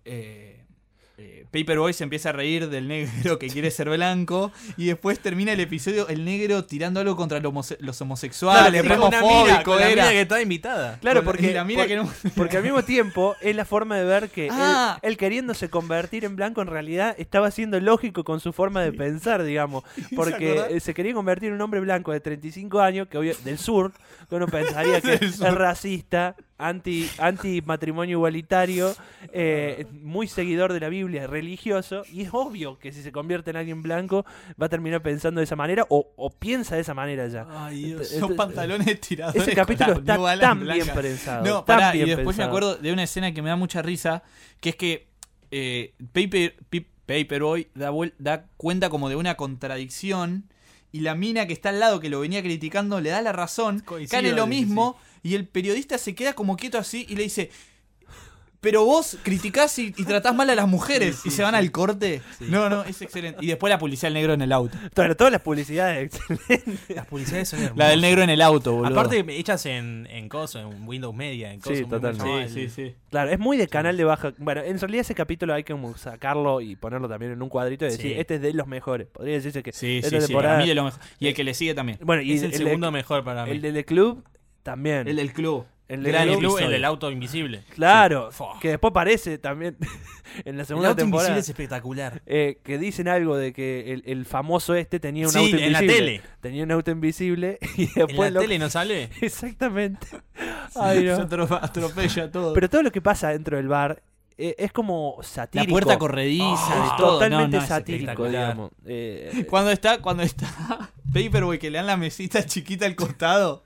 Paperboy se empieza a reír del negro que quiere ser blanco y después termina el episodio el negro tirando algo contra los homosexuales, Claro, re Con una mina, homofóbico con la mina era. que estaba invitada. Claro, Y porque, la mina que no- porque al mismo tiempo es la forma de ver que Ah. él queriéndose convertir en blanco en realidad estaba siendo lógico con su forma de pensar, digamos. Porque acordás? se quería convertir en un hombre blanco de 35 años, que del sur, que uno pensaría que es racista, anti matrimonio igualitario, muy seguidor de la Biblia, religioso, y es obvio que si se convierte en alguien blanco va a terminar pensando de esa manera o piensa de esa manera ya. Ay, Dios, Entonces, son pantalones tiradores. Ese capítulo con la está New Balance tan bien blanca. pensado. No, tan pará, bien y después me pensado. acuerdo de una escena que me da mucha risa, que es que Paperboy da cuenta como de una contradicción y la mina que está al lado que lo venía criticando le da la razón, Coincido, cae en lo dice, mismo y el periodista se queda como quieto así y le dice... Pero vos criticás y tratás mal a las mujeres y se van al corte. Sí. No, es excelente. Y después la publicidad del negro en el auto. Todas las publicidades excelentes. Las publicidades son hermosas. La del negro en el auto, boludo. Aparte hechas en coso, en Windows Media, en coso. Sí, ¿cómo se totalmente. llamaba? Sí. Claro, es muy de canal de baja. Bueno, en realidad ese capítulo hay que como sacarlo y ponerlo también en un cuadrito y decir, Sí. este es de los mejores. Podría decirse que Sí, esta sí, temporada. para mí de lo mejor. Y el que le sigue también. Bueno, y Es el segundo mejor para mí. el del club también. El del club. El Gran del episodio, club, el del auto invisible. Claro, Sí. Fua. que después aparece también en la El segunda auto temporada. invisible es espectacular. Que dicen algo de que el famoso tenía un Sí, auto en invisible. la tele. Tenía un auto invisible y ¿En después la tele no sale? Exactamente. Ay, no. Se atropella todo. Pero todo lo que pasa dentro del bar es como satírico. la puerta corrediza, Es de todo. totalmente No, es satírico, espectacular. digamos. Cuando está Paperboy que le dan la mesita chiquita al costado.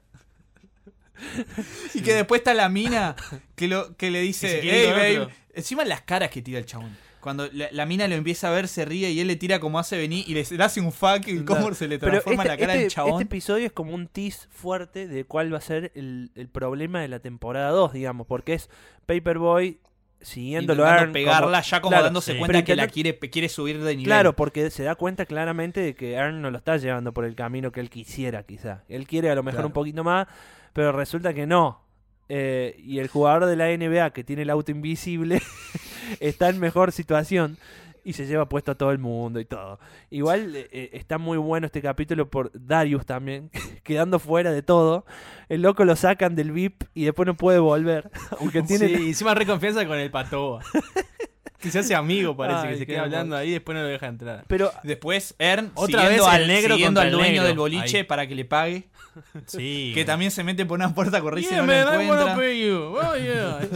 Y que después está la mina que le dice, Que se quiere hey ir con babe. otro. Encima las caras que tira el chabón. Cuando la mina lo empieza a ver, se ríe y él le tira como hace venir y le hace un fuck y cómo se le Pero transforma la cara del chabón. Este episodio es como un tease fuerte de cuál va a ser el problema de la temporada 2, digamos, porque es Paperboy siguiéndolo a intentando Earn pegarla ya como claro, dándose sí. cuenta Pero que la intentando- quiere subir de nivel. Claro, porque se da cuenta claramente de que Earn no lo está llevando por el camino que él quisiera, quizá. Él quiere a lo mejor Claro. un poquito más, pero resulta que no. Y el jugador de la NBA que tiene el auto invisible está en mejor situación y se lleva puesto a todo el mundo y todo. Igual está muy bueno este capítulo por Darius también, quedando fuera de todo. El loco lo sacan del VIP y después no puede volver. Aunque tiene... Sí, encima reconfianza con el Patoa. Que se hace amigo, parece, Ay, que se qué queda hermoso. hablando ahí y después no lo deja entrar. Pero Después Earn Otra siguiendo vez el negro siguiendo contra al el dueño negro. del boliche Ahí. para que le pague. Sí. Que también se mete por una puerta corriente y Yeah, no lo man, I wanna encuentra. pay you. Oh, yeah.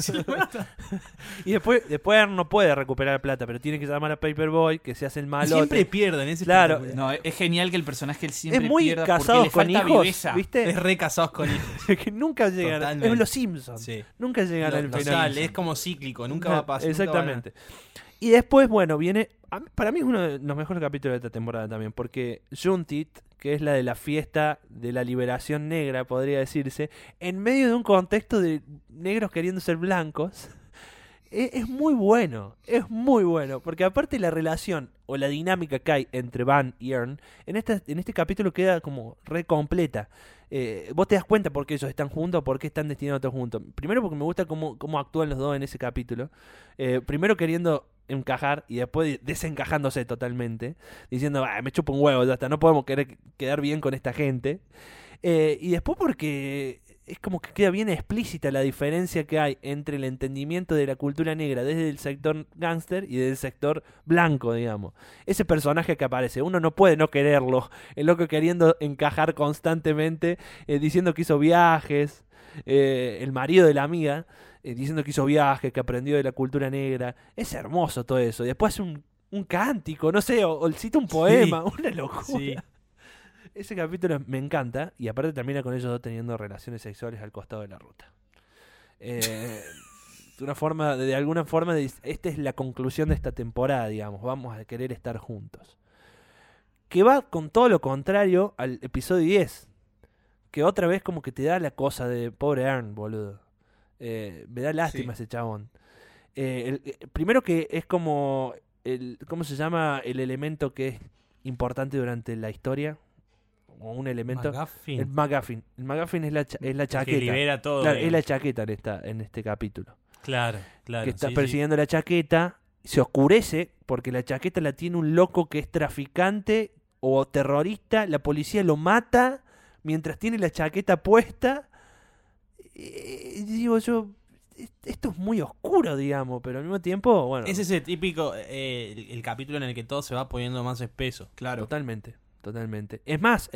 y después Earn no puede recuperar plata, pero tiene que llamar a Paperboy, que se hace el malote. Siempre pierden, ese Claro. espectacular. No, es genial que el personaje él siempre Es muy pierda porque casados le con falta hijos, viveza. ¿viste? Es re casados con hijos. Que nunca llegan. Totalmente. Es los Simpsons. Sí. Nunca llegan al final. Total, es como cíclico, nunca va a pasar. nunca van a- Exactamente. Y después, bueno, viene... para mí es uno de los mejores capítulos de esta temporada también, porque Juntit, que es la de la fiesta de la liberación negra, podría decirse, en medio de un contexto de negros queriendo ser blancos, es muy bueno, porque aparte la relación o la dinámica que hay entre Van y Earn, en este capítulo queda como re completa. Vos te das cuenta por qué ellos están juntos, por qué están destinados a estar juntos. Primero porque me gusta cómo actúan los dos en ese capítulo. Primero queriendo encajar y después desencajándose totalmente, diciendo, me chupo un huevo, ya está, no podemos quedar bien con esta gente. Y después porque es como que queda bien explícita la diferencia que hay entre el entendimiento de la cultura negra desde el sector gángster y del sector blanco, digamos. Ese personaje que aparece, uno no puede no quererlo, el loco queriendo encajar constantemente, diciendo que hizo viajes, el marido de la amiga, diciendo que hizo viajes, que aprendió de la cultura negra. Es hermoso todo eso. Y después un cántico, no sé, o cita un poema, una locura. Sí. Ese capítulo me encanta y aparte termina con ellos dos teniendo relaciones sexuales al costado de la ruta. De alguna forma, esta es la conclusión de esta temporada, digamos. Vamos a querer estar juntos. Que va con todo lo contrario al episodio 10. Que otra vez como que te da la cosa de pobre Earn, boludo. Me da lástima ese chabón. Primero que es como ¿cómo se llama el elemento que es importante durante la historia? O un elemento. McGuffin. El McGuffin. El McGuffin es la chaqueta. Que libera todo. Claro, digamos. es la chaqueta en este capítulo. Claro. Que está sí, persiguiendo la chaqueta. Se oscurece porque la chaqueta la tiene un loco que es traficante o terrorista. La policía lo mata mientras tiene la chaqueta puesta. Digo yo, esto es muy oscuro, digamos, pero al mismo tiempo, bueno. Es ese típico, el capítulo en el que todo se va poniendo más espeso. Claro. Totalmente. Es más,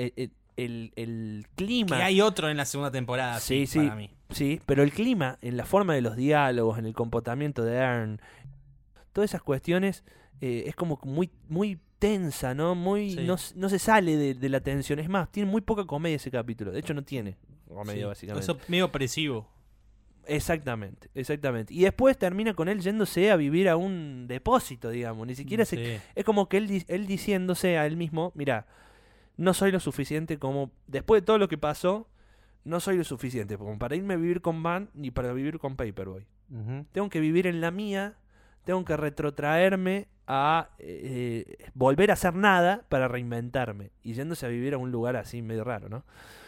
el clima... Que hay otro en la segunda temporada, Sí, sí. para mí. Sí, pero el clima, en la forma de los diálogos, en el comportamiento de Earn, todas esas cuestiones es como muy, muy tensa, ¿no? Sí. No se sale de la tensión. Es más, tiene muy poca comedia ese capítulo. De hecho, no tiene comedia, Sí. básicamente. Eso medio opresivo. Exactamente. Y después termina con él yéndose a vivir a un depósito, digamos. Ni siquiera Sí. es como que él diciéndose a él mismo, mira, no soy lo suficiente como... Después de todo lo que pasó, no soy lo suficiente como para irme a vivir con Van ni para vivir con Paperboy. Ujú. Tengo que vivir en la mía, tengo que retrotraerme a volver a hacer nada para reinventarme. Y yéndose a vivir a un lugar así medio raro, ¿no?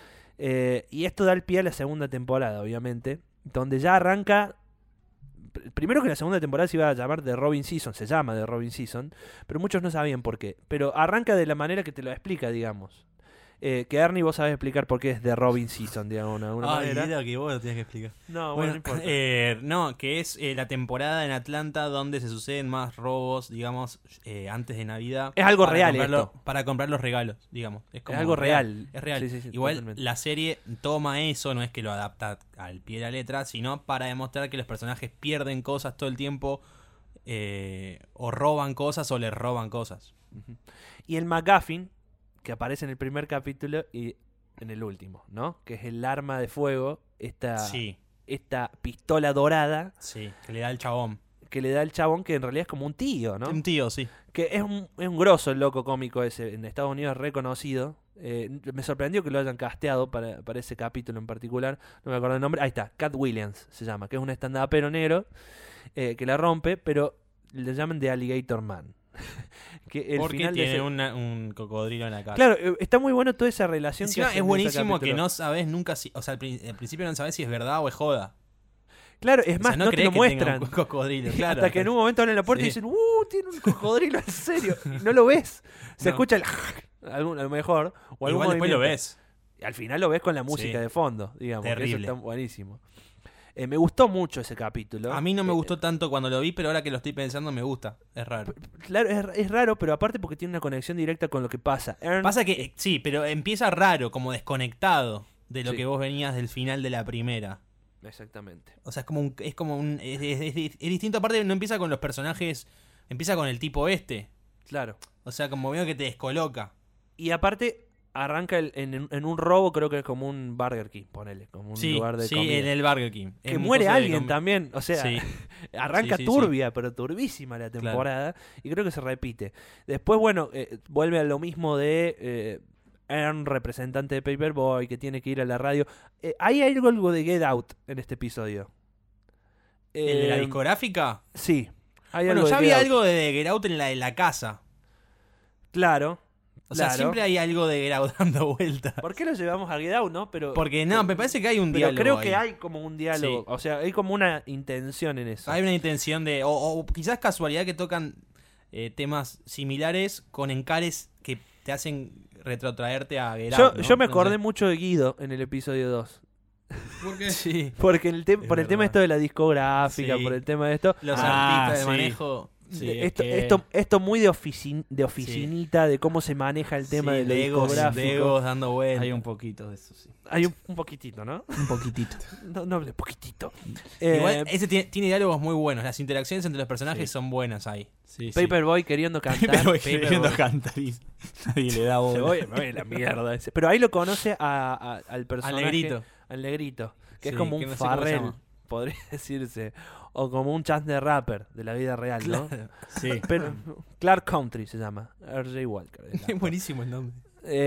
Y esto da el pie a la segunda temporada, obviamente, donde ya arranca... Primero que la segunda temporada se iba a llamar The Robin Season, se llama The Robin Season, pero muchos no sabían por qué. Pero arranca de la manera que te lo explica, digamos. Que Ernie, vos sabés explicar por qué es The Robin Season, digamos, de alguna Ay, manera. era que vos lo tenías que explicar. No, Bueno, no importa. no, que es la temporada en Atlanta donde se suceden más robos, digamos, antes de Navidad. Es algo para real comprarlo- esto. Para comprar los regalos, digamos. Es, Es como algo real. Es real. Sí, sí, sí, Igual totalmente. la serie toma eso, no es que lo adapta al pie de la letra, sino para demostrar que los personajes pierden cosas todo el tiempo, o roban cosas o les roban cosas. Ujú. Y el McGuffin, que aparece en el primer capítulo y en el último, ¿no? Que es el arma de fuego, esta pistola dorada Sí, que le da el chabón. que le da el chabón, que en realidad es como un tío, ¿no? Un tío, sí. Que es un grosso el loco cómico ese. En Estados Unidos es reconocido. Me sorprendió que lo hayan casteado para ese capítulo en particular. No me acuerdo el nombre. Ahí está, Cat Williams se llama, que es un stand-upero negro que la rompe, pero le llaman The Alligator Man. Que el Porque final de tiene ese- un cocodrilo en la casa. Claro, está muy bueno toda esa relación. Encima que hacen es en ese buenísimo que capítulo. no sabes nunca si... O sea, al principio no sabes si es verdad o es joda. Claro, es O más, sea, no te crees lo que tenga muestran. un cocodrilo, claro. Hasta que en un momento abren la puerta y Sí. dicen, tiene un cocodrilo en serio. Y no lo ves. Se No. escucha el a lo mejor. O algún Igual después lo movimiento. ves. Y al final lo ves con la música Sí. de fondo, digamos. que Terrible. Eso está buenísimo. Me gustó mucho ese capítulo. A mí no me Eh, gustó tanto cuando lo vi, pero ahora que lo estoy pensando me gusta. Es raro. Claro, es raro, pero aparte porque tiene una conexión directa con lo que pasa. Ern- Pasa que, sí, pero empieza raro, como desconectado de lo Sí. que vos venías del final de la primera. Exactamente. O sea, es distinto. Aparte, no empieza con los personajes, empieza con el tipo este. Claro. O sea, como veo que te descoloca. Y aparte arranca en un robo, creo que es como un Burger King, ponele, como un Sí, lugar de sí, comida. en el Burger King. Que Es muere cosa de alguien también, o sea, Sí. arranca Sí, sí, turbia, pero turbísima la temporada, y creo que se repite. Después, bueno, vuelve a lo mismo de Ern, representante de Paperboy, que tiene que ir a la radio. Hay algo de Get Out en este episodio. ¿El de la Eh, discográfica? Sí. Hay Bueno, algo ya de Get había Out. algo de Get Out en la casa. Claro. O sea, Claro. siempre hay algo de Get Out dando vueltas. ¿Por qué lo llevamos a Get Out, no? Pero, Porque no, me parece que hay un pero diálogo creo ahí. que hay como un diálogo. Sí. O sea, hay como una intención en eso. Hay una intención de... O quizás casualidad que tocan temas similares con encares que te hacen retrotraerte a Get Out, ¿no? Yo me No acordé sé. mucho de Guido en el episodio 2. ¿Por qué? Sí. Porque por el verdad. tema esto de la discográfica, Sí. por el tema de esto. Los Ah, artistas de sí. manejo... Sí, de- es esto, que- esto muy de oficinita, de cómo se maneja el tema Sí, del de egos discográfico. dando vueltas. Hay un poquito de eso, sí. Hay un poquitito, ¿no? Un poquitito. No hablé poquitito. Igual ese tiene diálogos muy buenos. Las interacciones entre los personajes Sí. son buenas ahí. Sí, sí. Paperboy queriendo cantar. Paperboy Paperboy. queriendo cantar y nadie le da Se bola. voy la mierda ese. Pero ahí lo conoce al personaje. Al negrito. Al negrito. Que es Sí, como que un no sé cómo se Farrell, llama. podría decirse. O como un Chance de Rapper de la vida real, ¿no? Claro. Sí. Pero Clark Country se llama. R.J. Walker. Es buenísimo el nombre.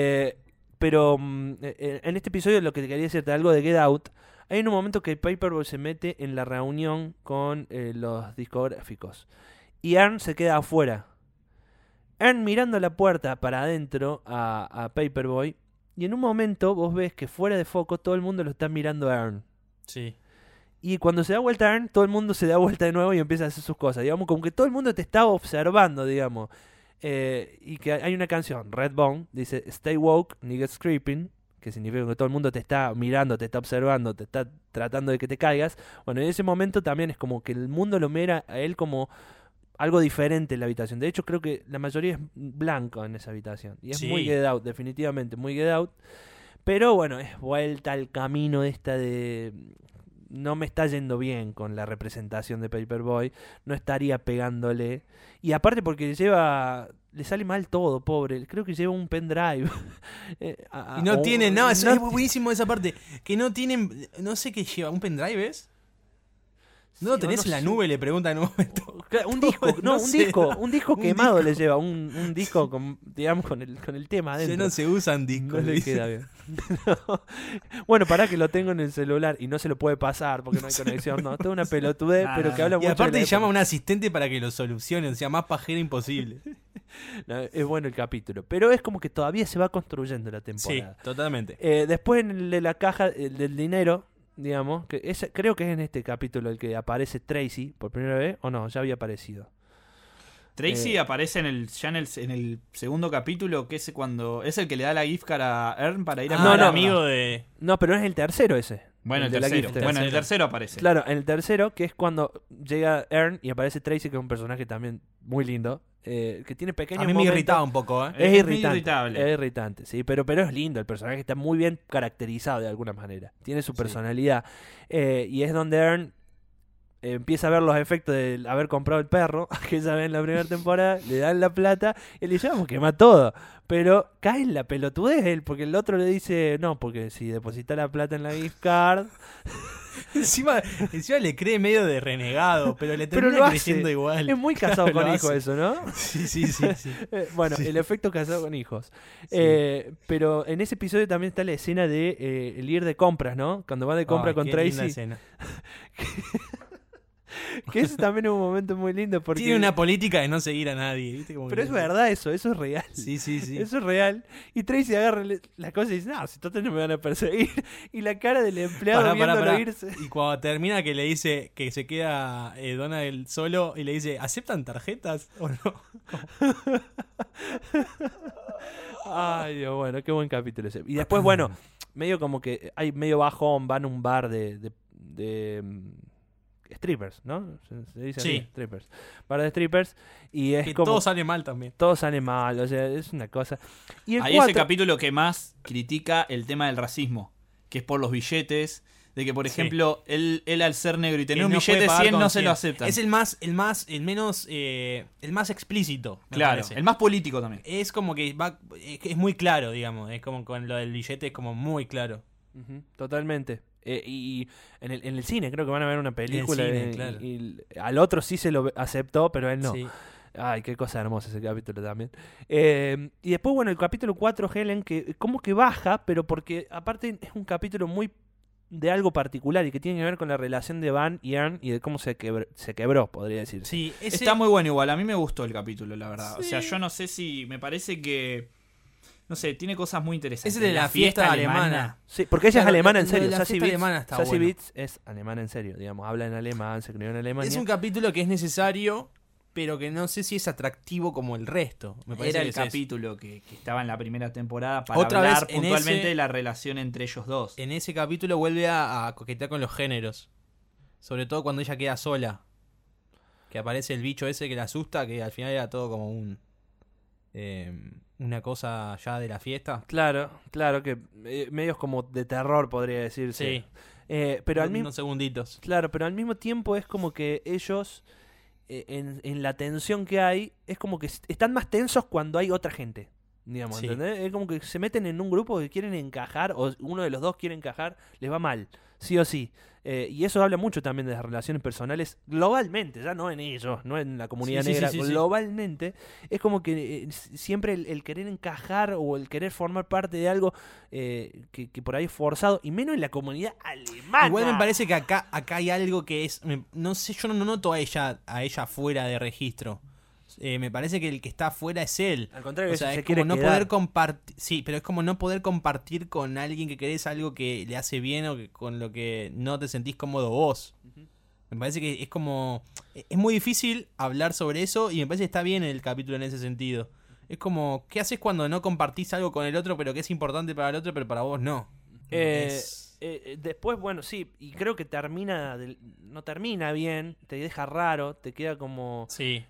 Pero en este episodio lo que te quería decirte, algo de Get Out, hay un momento que Paperboy se mete en la reunión con los discográficos. Y Ern se queda afuera. Ern mirando la puerta para adentro a Paperboy. Y en un momento vos ves que fuera de foco todo el mundo lo está mirando a Ern. Sí. Y cuando se da vuelta Ern, todo el mundo se da vuelta de nuevo y empieza a hacer sus cosas. Digamos, como que todo el mundo te está observando, digamos. Y que hay una canción, Redbone, dice Stay woke, niggas creeping, que significa que todo el mundo te está mirando, te está observando, te está tratando de que te caigas. Bueno, en ese momento también es como que el mundo lo mira a él como algo diferente en la habitación. De hecho, creo que la mayoría es blanco en esa habitación. Y es Sí. muy Get Out, definitivamente, muy Get Out. Pero bueno, es vuelta al camino esta de... No me está yendo bien con la representación de Paperboy. No estaría pegándole. Y aparte porque le sale mal todo, pobre. Creo que lleva un pendrive. Y no tiene nada, no es buenísimo esa parte. Que no tienen, no sé qué lleva, ¿un pendrive es? ¿No lo Sí, tenés o en la sé. nube? Le preguntan en un momento. Un disco, No un sé, disco un quemado disco. le lleva. Un disco, digamos, con el tema Ya adentro. no se usan discos. No le dice. queda bien. Bueno, para que lo tengo en el celular y no se lo puede pasar porque no hay conexión. No, toda una pelotudez, No, pero no, que no. habla Y mucho aparte de la llama a época. un asistente para que lo solucione. O sea, más pajera imposible. No, es bueno el capítulo. Pero es como que todavía se va construyendo la Sí, temporada. totalmente. Después en el de la caja del dinero, digamos, que creo que es en este capítulo el que aparece Tracy por primera vez, o no, ya había aparecido. Tracy aparece ya en el segundo capítulo, que es cuando es el que le da la gift card a Ern para ir a Ah, no, el no. amigo de... No, pero es el tercero ese. Bueno, el de la tercero. gift. Bueno, el tercero aparece. Claro, en el tercero, que es cuando llega Ern y aparece Tracy, que es un personaje también muy lindo, que tiene pequeños A mí me momentos. irritaba un poco, ¿eh? Es Es muy irritante. irritable. Es irritante, sí, pero es lindo. El personaje está muy bien caracterizado de alguna manera. Tiene su Sí. personalidad. Y es donde Ern empieza a ver los efectos de haber comprado el perro, que ya ven en la primera temporada, le dan la plata y le dice, vamos, quema todo. Pero cae en la pelotudez él, porque el otro le dice, no, porque si deposita la plata en la gift card, encima le cree medio de renegado, pero le Pero termina lo hace. creyendo igual. Es muy casado Lo con hijos hace. eso, ¿no? Sí. Bueno, Sí. el efecto casado con hijos. Sí. Pero en ese episodio también está la escena de el ir de compras, ¿no? Cuando va de compra Ay, con qué linda Tracy. escena. Que ese también es un momento muy lindo porque... Tiene una política de no seguir a nadie, ¿viste? Como Pero que- es verdad eso es real. Sí. Eso es real. Y Tracy agarra la cosa y dice, no, si total no me van a perseguir. Y la cara del empleado Pará, viéndolo irse. Y cuando termina que le dice que se queda Donald solo y le dice, ¿aceptan tarjetas o no? Ay, Dios, bueno, qué buen capítulo ese. Y después, bueno, medio como que hay medio bajón, van a un bar de strippers, ¿no? Se dice así, Sí. strippers. Bar de strippers. Y es Que como... todo sale mal también. todo sale mal, o sea, es una cosa. Y el Ahí es el 4, capítulo que más critica el tema del racismo, que es por los billetes, de que por Sí. ejemplo, él al ser negro y tener Que un no puede billete pagar 100 con no se 100. lo aceptan. Es el más explícito. me Claro, parece. el más político también. Es como que es muy claro, digamos. Es como con lo del billete, es como muy claro. Ujú, totalmente. Y en el cine creo que van a ver una película cine, y- claro. y al otro sí se lo aceptó, pero a él no. Sí. Ay, qué cosa hermosa ese capítulo también. Y después, bueno, el capítulo 4, Helen, que como que baja, pero porque aparte es un capítulo muy de algo particular y que tiene que ver con la relación de Van y Earn y de cómo se quebró, podría decir. Sí, ese- Está muy bueno igual, a mí me gustó el capítulo, la verdad. O Sí. sea, yo no sé si, me parece que, no sé, tiene cosas muy interesantes. Ese de la fiesta alemana. Sí, porque ella Claro, es alemana en lo de serio. la Sassy fiesta Beats, alemana está Sassy bueno. Beats es alemana en serio, digamos. Habla en alemán, se crió en Alemania. Es un capítulo que es necesario, pero que no sé si es atractivo como el resto. Me parece Era que el es eso. capítulo que estaba en la primera temporada para Otra hablar vez en puntualmente ese- de la relación entre ellos dos. En ese capítulo vuelve a coquetear con los géneros. Sobre todo cuando ella queda sola. Que aparece el bicho ese que la asusta, que al final era todo como una cosa ya de la fiesta. Claro, que medios como de terror podría decirse. Pero al mismo Unos segunditos. claro, pero al mismo tiempo es como que ellos en la tensión que hay es como que están más tensos cuando hay otra gente. Digamos, Sí. ¿entendés? Es como que se meten en un grupo que quieren encajar o uno de los dos quiere encajar, les va mal, sí o sí. Y eso habla mucho también de las relaciones personales globalmente, ya no en ellos, no en la comunidad Sí, sí, negra, sí, sí, sí. globalmente. Es como que siempre el querer encajar o el querer formar parte de algo que por ahí es forzado, y menos en la comunidad alemana. Igual me parece que acá hay algo que es. No sé, yo no noto a ella fuera de registro. Me parece que el que está afuera es él. Al contrario, O sea, se es quiere como no quedar. poder compartir. Sí, pero es como no poder compartir con alguien que querés algo que le hace bien o que con lo que no te sentís cómodo vos. Me parece que es como. Es muy difícil hablar sobre eso y me parece que está bien el capítulo en ese sentido. Es como, ¿qué haces cuando no compartís algo con el otro, pero que es importante para el otro, pero para vos no? Después, bueno, sí, y creo que no termina bien, te deja raro, te queda como... Sí.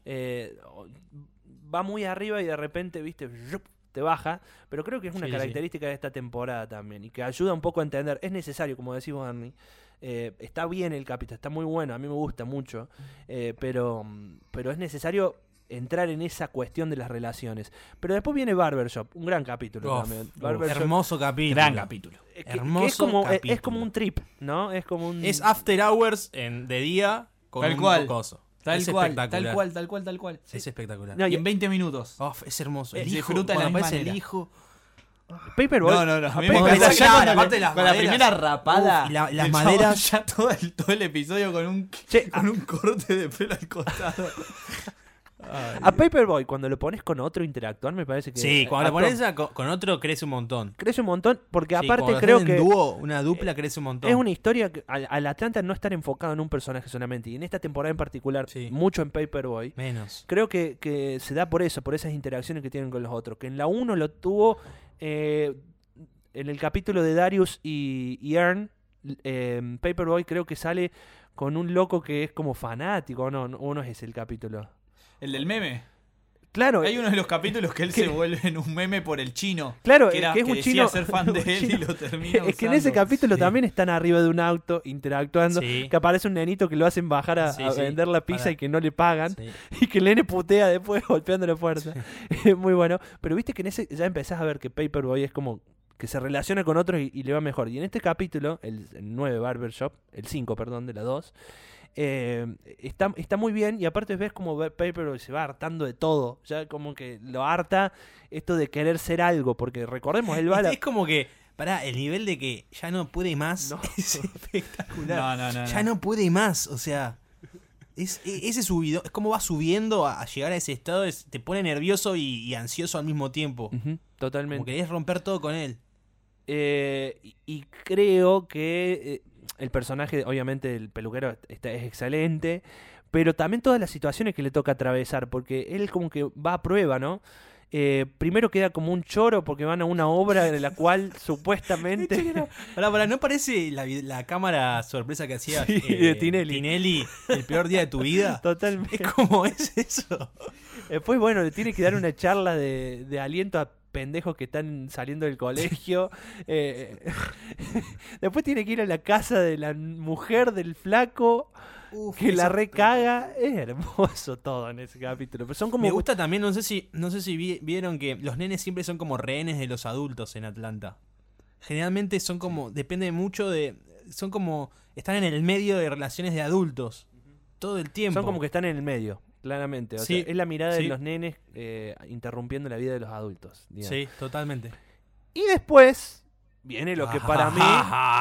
Va muy arriba y de repente, viste, ¡yup!, te baja, pero creo que es una Sí, sí. característica de esta temporada también, y que ayuda un poco a entender, es necesario, como decís vos, Arnie, está bien el capítulo, está muy bueno, a mí me gusta mucho, pero es necesario entrar en esa cuestión de las relaciones. Pero después viene Barbershop, un gran capítulo también. Barbershop, Hermoso capítulo. Gran capítulo. que hermoso es como, capítulo. es como un trip, ¿no? Es como un... Es After Hours de día con Tal un cual. coso. Tal Es cual, espectacular. tal cual. Es espectacular. No, Y en 20 minutos. Es hermoso. Se El hijo, disfruta de la cuando misma aparece el manera. hijo. Paperboy. No, a mí Paperboy. me Cuando encanta está ya claro, con aparte de las con la maderas. primera rapada. Uf, y las el chabón maderas. Ya todo el episodio con un Che, con un corte de pelo al costado. a Paperboy, cuando lo pones con otro interactuar, me parece que... Sí, cuando lo actúa- pones con otro crece un montón. crece un montón, porque Sí, aparte cuando creo están que... en dúo, una dupla crece un montón. Es una historia que al Atlanta no estar enfocado en un personaje solamente, y en esta temporada en particular, Sí. mucho en Paperboy, Menos. creo que se da por eso, por esas interacciones que tienen con los otros. Que en la 1 lo tuvo en el capítulo de Darius y Earn, Paperboy creo que sale con un loco que es como fanático, o no es ese el capítulo. El del meme. Claro, Hay uno de los capítulos que él se vuelve en un meme por el chino. claro, que, era, que es que un decía chino. ser fan de un él y chino. lo termina Es que en ese usando. capítulo Sí. también están arriba de un auto interactuando. Sí. Que aparece un nenito que lo hacen bajar a Sí, a sí, vender la pizza para- y que no le pagan. Sí. Y que el nene putea después golpeando la puerta. Es muy bueno. Pero viste que en ese ya empezás a ver que Paperboy es como que se relaciona con otros y le va mejor. Y en este capítulo, el 9 Barbershop, el 5, perdón, de la 2, está muy bien. Y aparte ves como Paper se va hartando de todo. Ya como que lo harta esto de querer ser algo. Porque recordemos, él va a la... Es como que, pará, el nivel de que ya no puede más es espectacular. Ya no puede más, o sea... Ese subido, es como va subiendo a llegar a ese estado, te pone nervioso y ansioso al mismo tiempo. Totalmente. Como querés romper todo con él. Y creo que el personaje, obviamente el peluquero es excelente, pero también todas las situaciones que le toca atravesar, porque él como que va a prueba, ¿no? Primero queda como un choro porque van a una obra de la cual supuestamente... Pará, ¿no parece la cámara sorpresa que hacía de Tinelli el peor día de tu vida? Totalmente. Es como es eso. Después, bueno, le tiene que dar una charla de aliento a pendejos que están saliendo del colegio. Después tiene que ir a la casa de la mujer del flaco... que la recaga. Es hermoso todo en ese capítulo. Pero son como... Me gusta también, no sé si vieron que los nenes siempre son como rehenes de los adultos en Atlanta. Generalmente son como, depende mucho de... Son como, están en el medio de relaciones de adultos. Todo el tiempo. Son como que están en el medio, claramente. O sea, es la mirada de los nenes interrumpiendo la vida de los adultos. Digamos. Sí, totalmente. Y después viene lo que para mí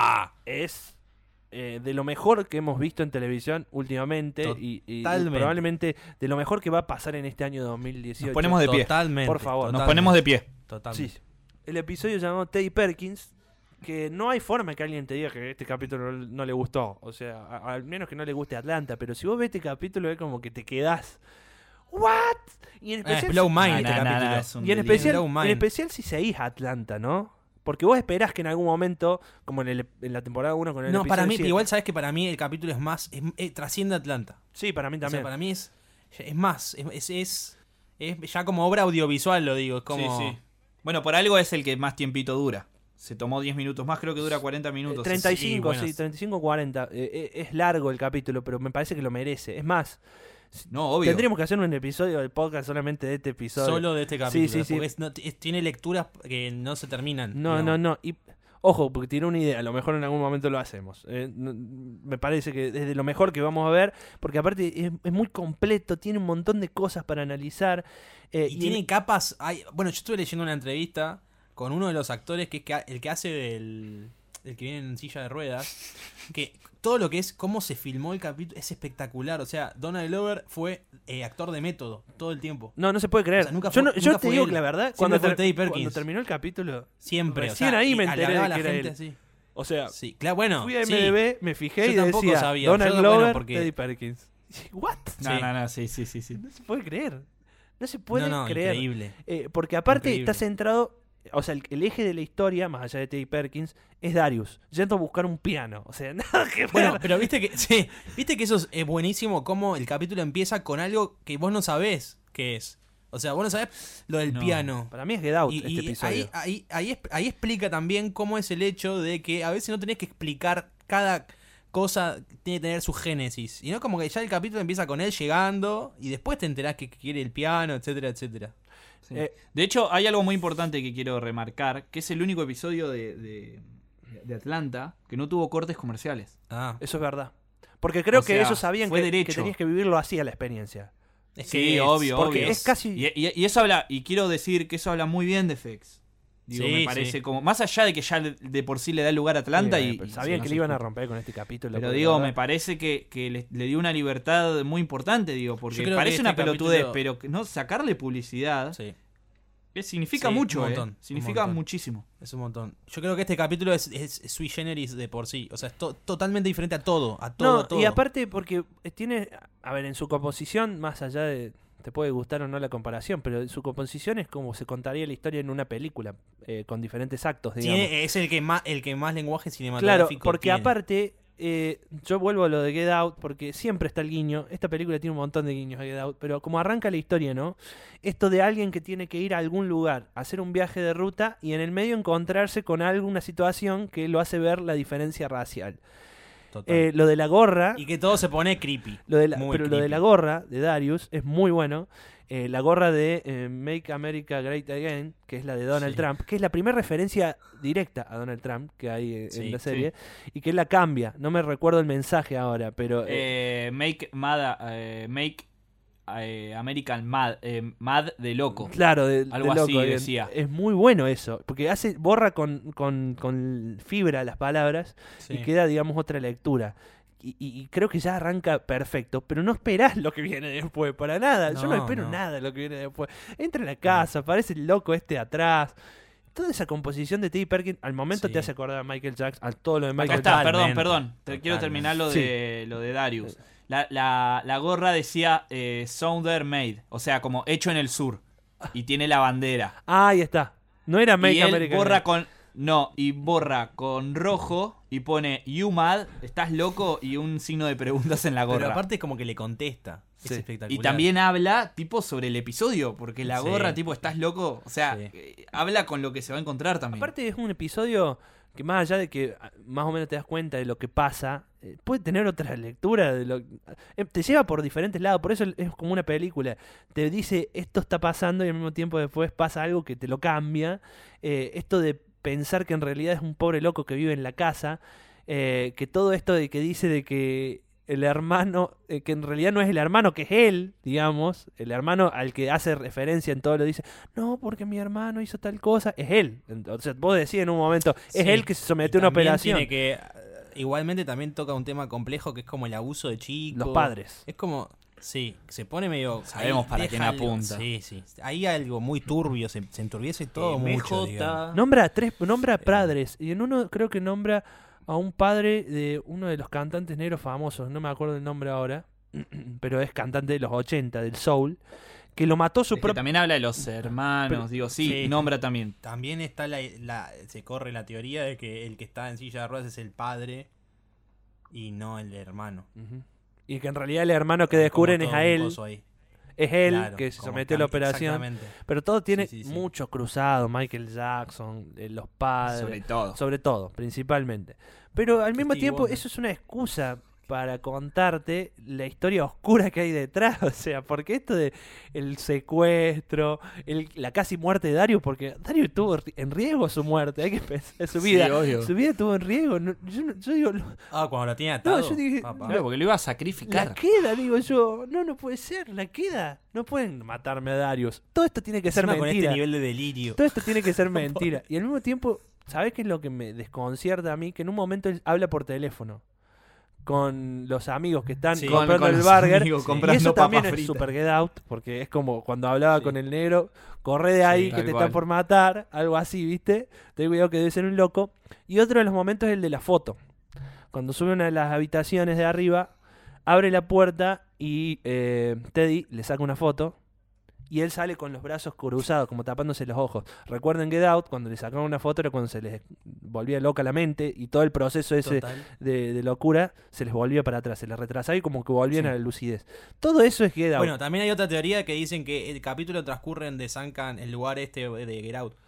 es... de lo mejor que hemos visto en televisión últimamente y probablemente de lo mejor que va a pasar en este año 2018. Nos ponemos de pie. Totalmente. Por favor. Nos ponemos de pie. Totalmente. Sí. El episodio llamado Teddy Perkins, que no hay forma que alguien te diga que este capítulo no le gustó. O sea, al menos que no le guste Atlanta. Pero si vos ves este capítulo es como que te quedás... ¿What? Y en especial, Blow Mind este capítulo. Y en especial si seguís a Atlanta, ¿no? Porque vos esperás que en algún momento, como en la temporada 1 con el No, episodio para mí, 7, igual sabes que para mí el capítulo es más... trasciende Atlanta. Sí, para mí también. O sea, para mí es más... Es ya como obra audiovisual, lo digo. Es como... Sí. Bueno, por algo es el que más tiempito dura. Se tomó 10 minutos más, creo que dura 40 minutos. 35, sí, 35, 40. Es largo el capítulo, pero me parece que lo merece. Es más... No, obvio. Tendríamos que hacer un episodio del podcast solamente de este episodio. Solo de este capítulo. Sí. Porque tiene lecturas que no se terminan. No. Y ojo, porque tiene una idea. A lo mejor en algún momento lo hacemos. Me parece que es de lo mejor que vamos a ver. Porque aparte es muy completo. Tiene un montón de cosas para analizar. Y tiene capas. Bueno, yo estuve leyendo una entrevista con uno de los actores que es el que hace el que viene en silla de ruedas. Que todo lo que es cómo se filmó el capítulo es espectacular. O sea, Donald Glover fue actor de método todo el tiempo. No se puede creer. O sea, yo te digo que la verdad, cuando terminó el capítulo, siempre. Recién ahí me enteré de que era gente él. Así. O sea, sí, claro, bueno, fui a MDB, me fijé yo y decía sabía. Donald Yo, Glover, bueno, porque... Teddy Perkins. ¿What? No, sí. No se puede creer. No se puede creer. Increíble. Porque aparte Increíble. está centrado... O sea, el eje de la historia, más allá de Teddy Perkins, es Darius yendo a buscar un piano. O sea, nada que ver. Bueno, pero viste que eso es buenísimo, cómo el capítulo empieza con algo que vos no sabés qué es. O sea, vos no sabés lo del piano. Para mí es Get Out Y este episodio. ahí explica también cómo es el hecho de que a veces no tenés que explicar cada cosa, tiene que tener su génesis. Y no como que ya el capítulo empieza con él llegando y después te enterás que quiere el piano, etcétera, etcétera. Sí. De hecho, hay algo muy importante que quiero remarcar, que es el único episodio de Atlanta que no tuvo cortes comerciales. Eso es verdad. Porque creo que ellos sabían que derecho. tenías que vivirlo así a la experiencia. Sí, obvio. Porque es casi... Y eso habla, y quiero decir que eso habla muy bien de FX. Digo, me parece como, más allá de que ya de por sí le da lugar a Atlanta y sabían que le iban a romper con este capítulo. Pero digo, me parece que le dio una libertad muy importante, digo, porque parece una pelotudez, pero no sacarle publicidad significa mucho, un montón, significa muchísimo. Es un montón. Yo creo que este capítulo es sui generis de por sí, o sea, es totalmente diferente a todo, todo. Y aparte porque tiene, a ver, en su composición, más allá de... Te puede gustar o no la comparación, pero su composición es como se contaría la historia en una película, con diferentes actos, digamos. Es el que más lenguaje cinematográfico. Claro, porque tiene. aparte, yo vuelvo a lo de Get Out, porque siempre está el guiño. Esta película tiene un montón de guiños a Get Out, pero como arranca la historia, ¿no? Esto de alguien que tiene que ir a algún lugar, hacer un viaje de ruta y en el medio encontrarse con alguna situación que lo hace ver la diferencia racial. Total. Lo de la gorra, Y que todo se pone creepy. lo de la, muy pero lo de creepy. la gorra de Darius es muy bueno. La gorra de Make America Great Again, que es la de Donald Sí. Trump, que es la primera referencia directa a Donald Trump que hay en Sí, la serie, y que él la cambia. No me recuerdo el mensaje ahora, pero Make American Mad de loco. claro, de Algo de así loco, decía. Es muy bueno eso, porque borra con fibra las palabras Sí. y queda, digamos, otra lectura. Y creo que ya arranca perfecto, pero no esperás lo que viene después, para nada. Yo no No, espero no. nada de lo que viene después. Entra a la casa, aparece el loco este atrás. Toda esa composición de Teddy Perkins al momento Sí. te hace acordar a Michael Jackson, a todo lo de Acá Michael está, Jackson. Totalmente. perdón. Quiero Totalmente. terminar lo de Darius. La gorra decía Southern Made, o sea, como hecho en el sur. Y tiene la bandera. Ah, ahí está. No era Make Y él America borra Great. borra con rojo y pone You mad, estás loco y un signo de preguntas en la gorra. Pero aparte es como que le contesta. Sí. Es espectacular. Y también habla tipo sobre el episodio, porque la Sí. gorra tipo estás loco, o sea, Sí. habla con lo que se va a encontrar también. Aparte es un episodio que más allá de que más o menos te das cuenta de lo que pasa, puede tener otra lectura de lo te lleva por diferentes lados, por eso es como una película. Te dice esto está pasando y al mismo tiempo después pasa algo que te lo cambia. Esto de pensar que en realidad es un pobre loco que vive en la casa, que todo esto de que dice de que el hermano, que en realidad no es el hermano, que es él, digamos, el hermano al que hace referencia en todo lo dice, no, porque mi hermano hizo tal cosa, es él. O sea, vos decís en un momento, es Sí. él que se sometió Y a una también operación. tiene que, igualmente también toca un tema complejo que es como el abuso de chicos. Los padres. Es como, sí, se pone medio... Sabemos ahí para deja quién algo- apunta. Sí, sí. Hay algo muy turbio, se enturbiece todo mucho, digamos. Nombra padres, y en uno creo que nombra a un padre de uno de los cantantes negros famosos, no me acuerdo el nombre ahora, pero es cantante de los 80, del soul, que lo mató su Es que propio... también habla de los hermanos, Pero- digo, sí, sí. nombra también. También está se corre la teoría de que el que está en silla de ruedas es el padre y no el hermano. Ujú. Y que en realidad el hermano que Como descubren es todo a un él, coso ahí. es él Claro, que se como sometió a la tam- operación. Exactamente. Pero todo tiene Sí, sí, sí. mucho cruzado, Michael Jackson, los padres, Sobre todo. sobre todo, principalmente. Pero al mismo Stevie tiempo Wonder. eso es una excusa para contarte la historia oscura que hay detrás, o sea, porque esto de el secuestro, la casi muerte de Darius, porque Darius tuvo en riesgo su muerte, hay que pensar, su vida, Sí, obvio. su vida estuvo en riesgo, yo digo, Ah, cuando lo tiene atado. yo dije, papá. Claro, porque lo iba a la sacrificar. queda, digo yo, no puede ser, la queda, no pueden matarme a Darius, todo esto tiene que ser Encima con mentira. este nivel de delirio. Todo esto tiene que ser mentira. Y al mismo tiempo, ¿sabes qué es lo que me desconcierta a mí? Que en un momento él habla por teléfono con los amigos que están Sí. comprando Con el los burger. amigos Y comprando eso también papas es fritas. super Get Out, porque es como cuando hablaba Sí. con el negro, corre de ahí Sí, que tal te cual. están por matar, algo así, ¿viste? Ten cuidado que debe ser un loco. Y otro de los momentos es el de la foto. Cuando sube a una de las habitaciones de arriba, abre la puerta y Teddy le saca una foto. Y él sale con los brazos cruzados, como tapándose los ojos. Recuerden Get Out, cuando le sacaron una foto era cuando se les volvía loca la mente y todo el proceso ese Total. de locura se les volvía para atrás, se les retrasaba y como que volvían Sí. a la lucidez. Todo eso es Get Out. Bueno, también hay otra teoría que dicen que el capítulo transcurre en The Sunken, el lugar este de Get Out.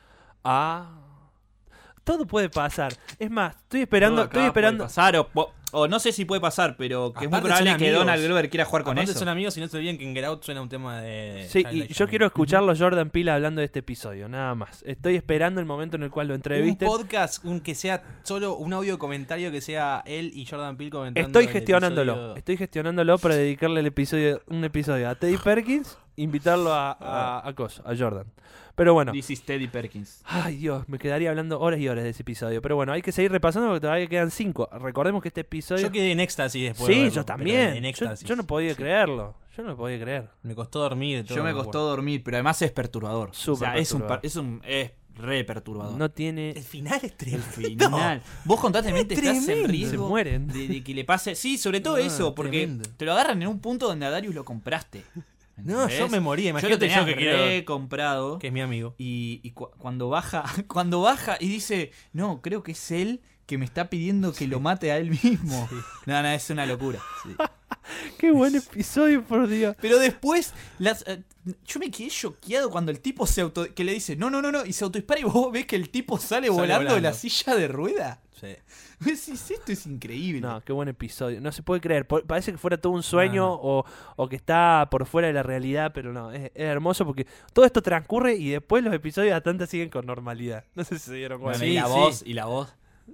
Todo puede pasar. Es más, estoy esperando. Todo acá puede pasar, o no sé si puede pasar, pero que es muy Aparte probable son que amigos. Donald Glover quiera jugar con Aparte eso. son amigos y no se olviden que en Get Out suena un tema de... Sí, Child y Like yo Me. quiero escucharlo Jordan Peele hablando de este episodio, nada más. Estoy esperando el momento en el cual lo Un entreviste. podcast, que sea solo un audio comentario que sea él y Jordan Peele comentando. Estoy el gestionándolo. episodio. Estoy gestionándolo para dedicarle un episodio a Teddy Perkins, invitarlo a Jordan. Pero bueno. This is Teddy Perkins. Ay, Dios, me quedaría hablando horas y horas de ese episodio. Pero bueno, hay que seguir repasando porque todavía quedan 5. Recordemos que este episodio. Yo quedé en éxtasis después. de Sí, verlo, yo pero también. En Yo, éxtasis. yo no podía Sí. creerlo. Yo no podía creer. Me costó dormir. Todo, Yo me me costó acuerdo. dormir, pero además es perturbador. Súper o sea, perturbador. es re perturbador. No tiene. El final es El tremendo. final. Vos constantemente Es estás en tremendo. riesgo Se mueren. de que le pase. Sí, sobre todo Ah, eso, porque tremendo. te lo agarran en un punto donde a Darius lo compraste. No, ¿Entendés? yo me moría. Yo lo Imagínate tenía yo que quiero. comprado. Que es mi amigo. Y cuando baja y dice, no, creo que es él que me está pidiendo que lo mate a él mismo. No, es una locura. Qué buen episodio, por Dios. Pero después, yo me quedé choqueado cuando el tipo que le dice, no, y se autodispara y vos ves que el tipo sale volando de la silla de rueda. Sí. Vos decís, esto es increíble. No, qué buen episodio. No se puede creer. Parece que fuera todo un sueño o que está por fuera de la realidad, pero no, es hermoso porque todo esto transcurre y después los episodios a tantas siguen con normalidad. No sé si se dieron cuenta. Bueno, y la voz.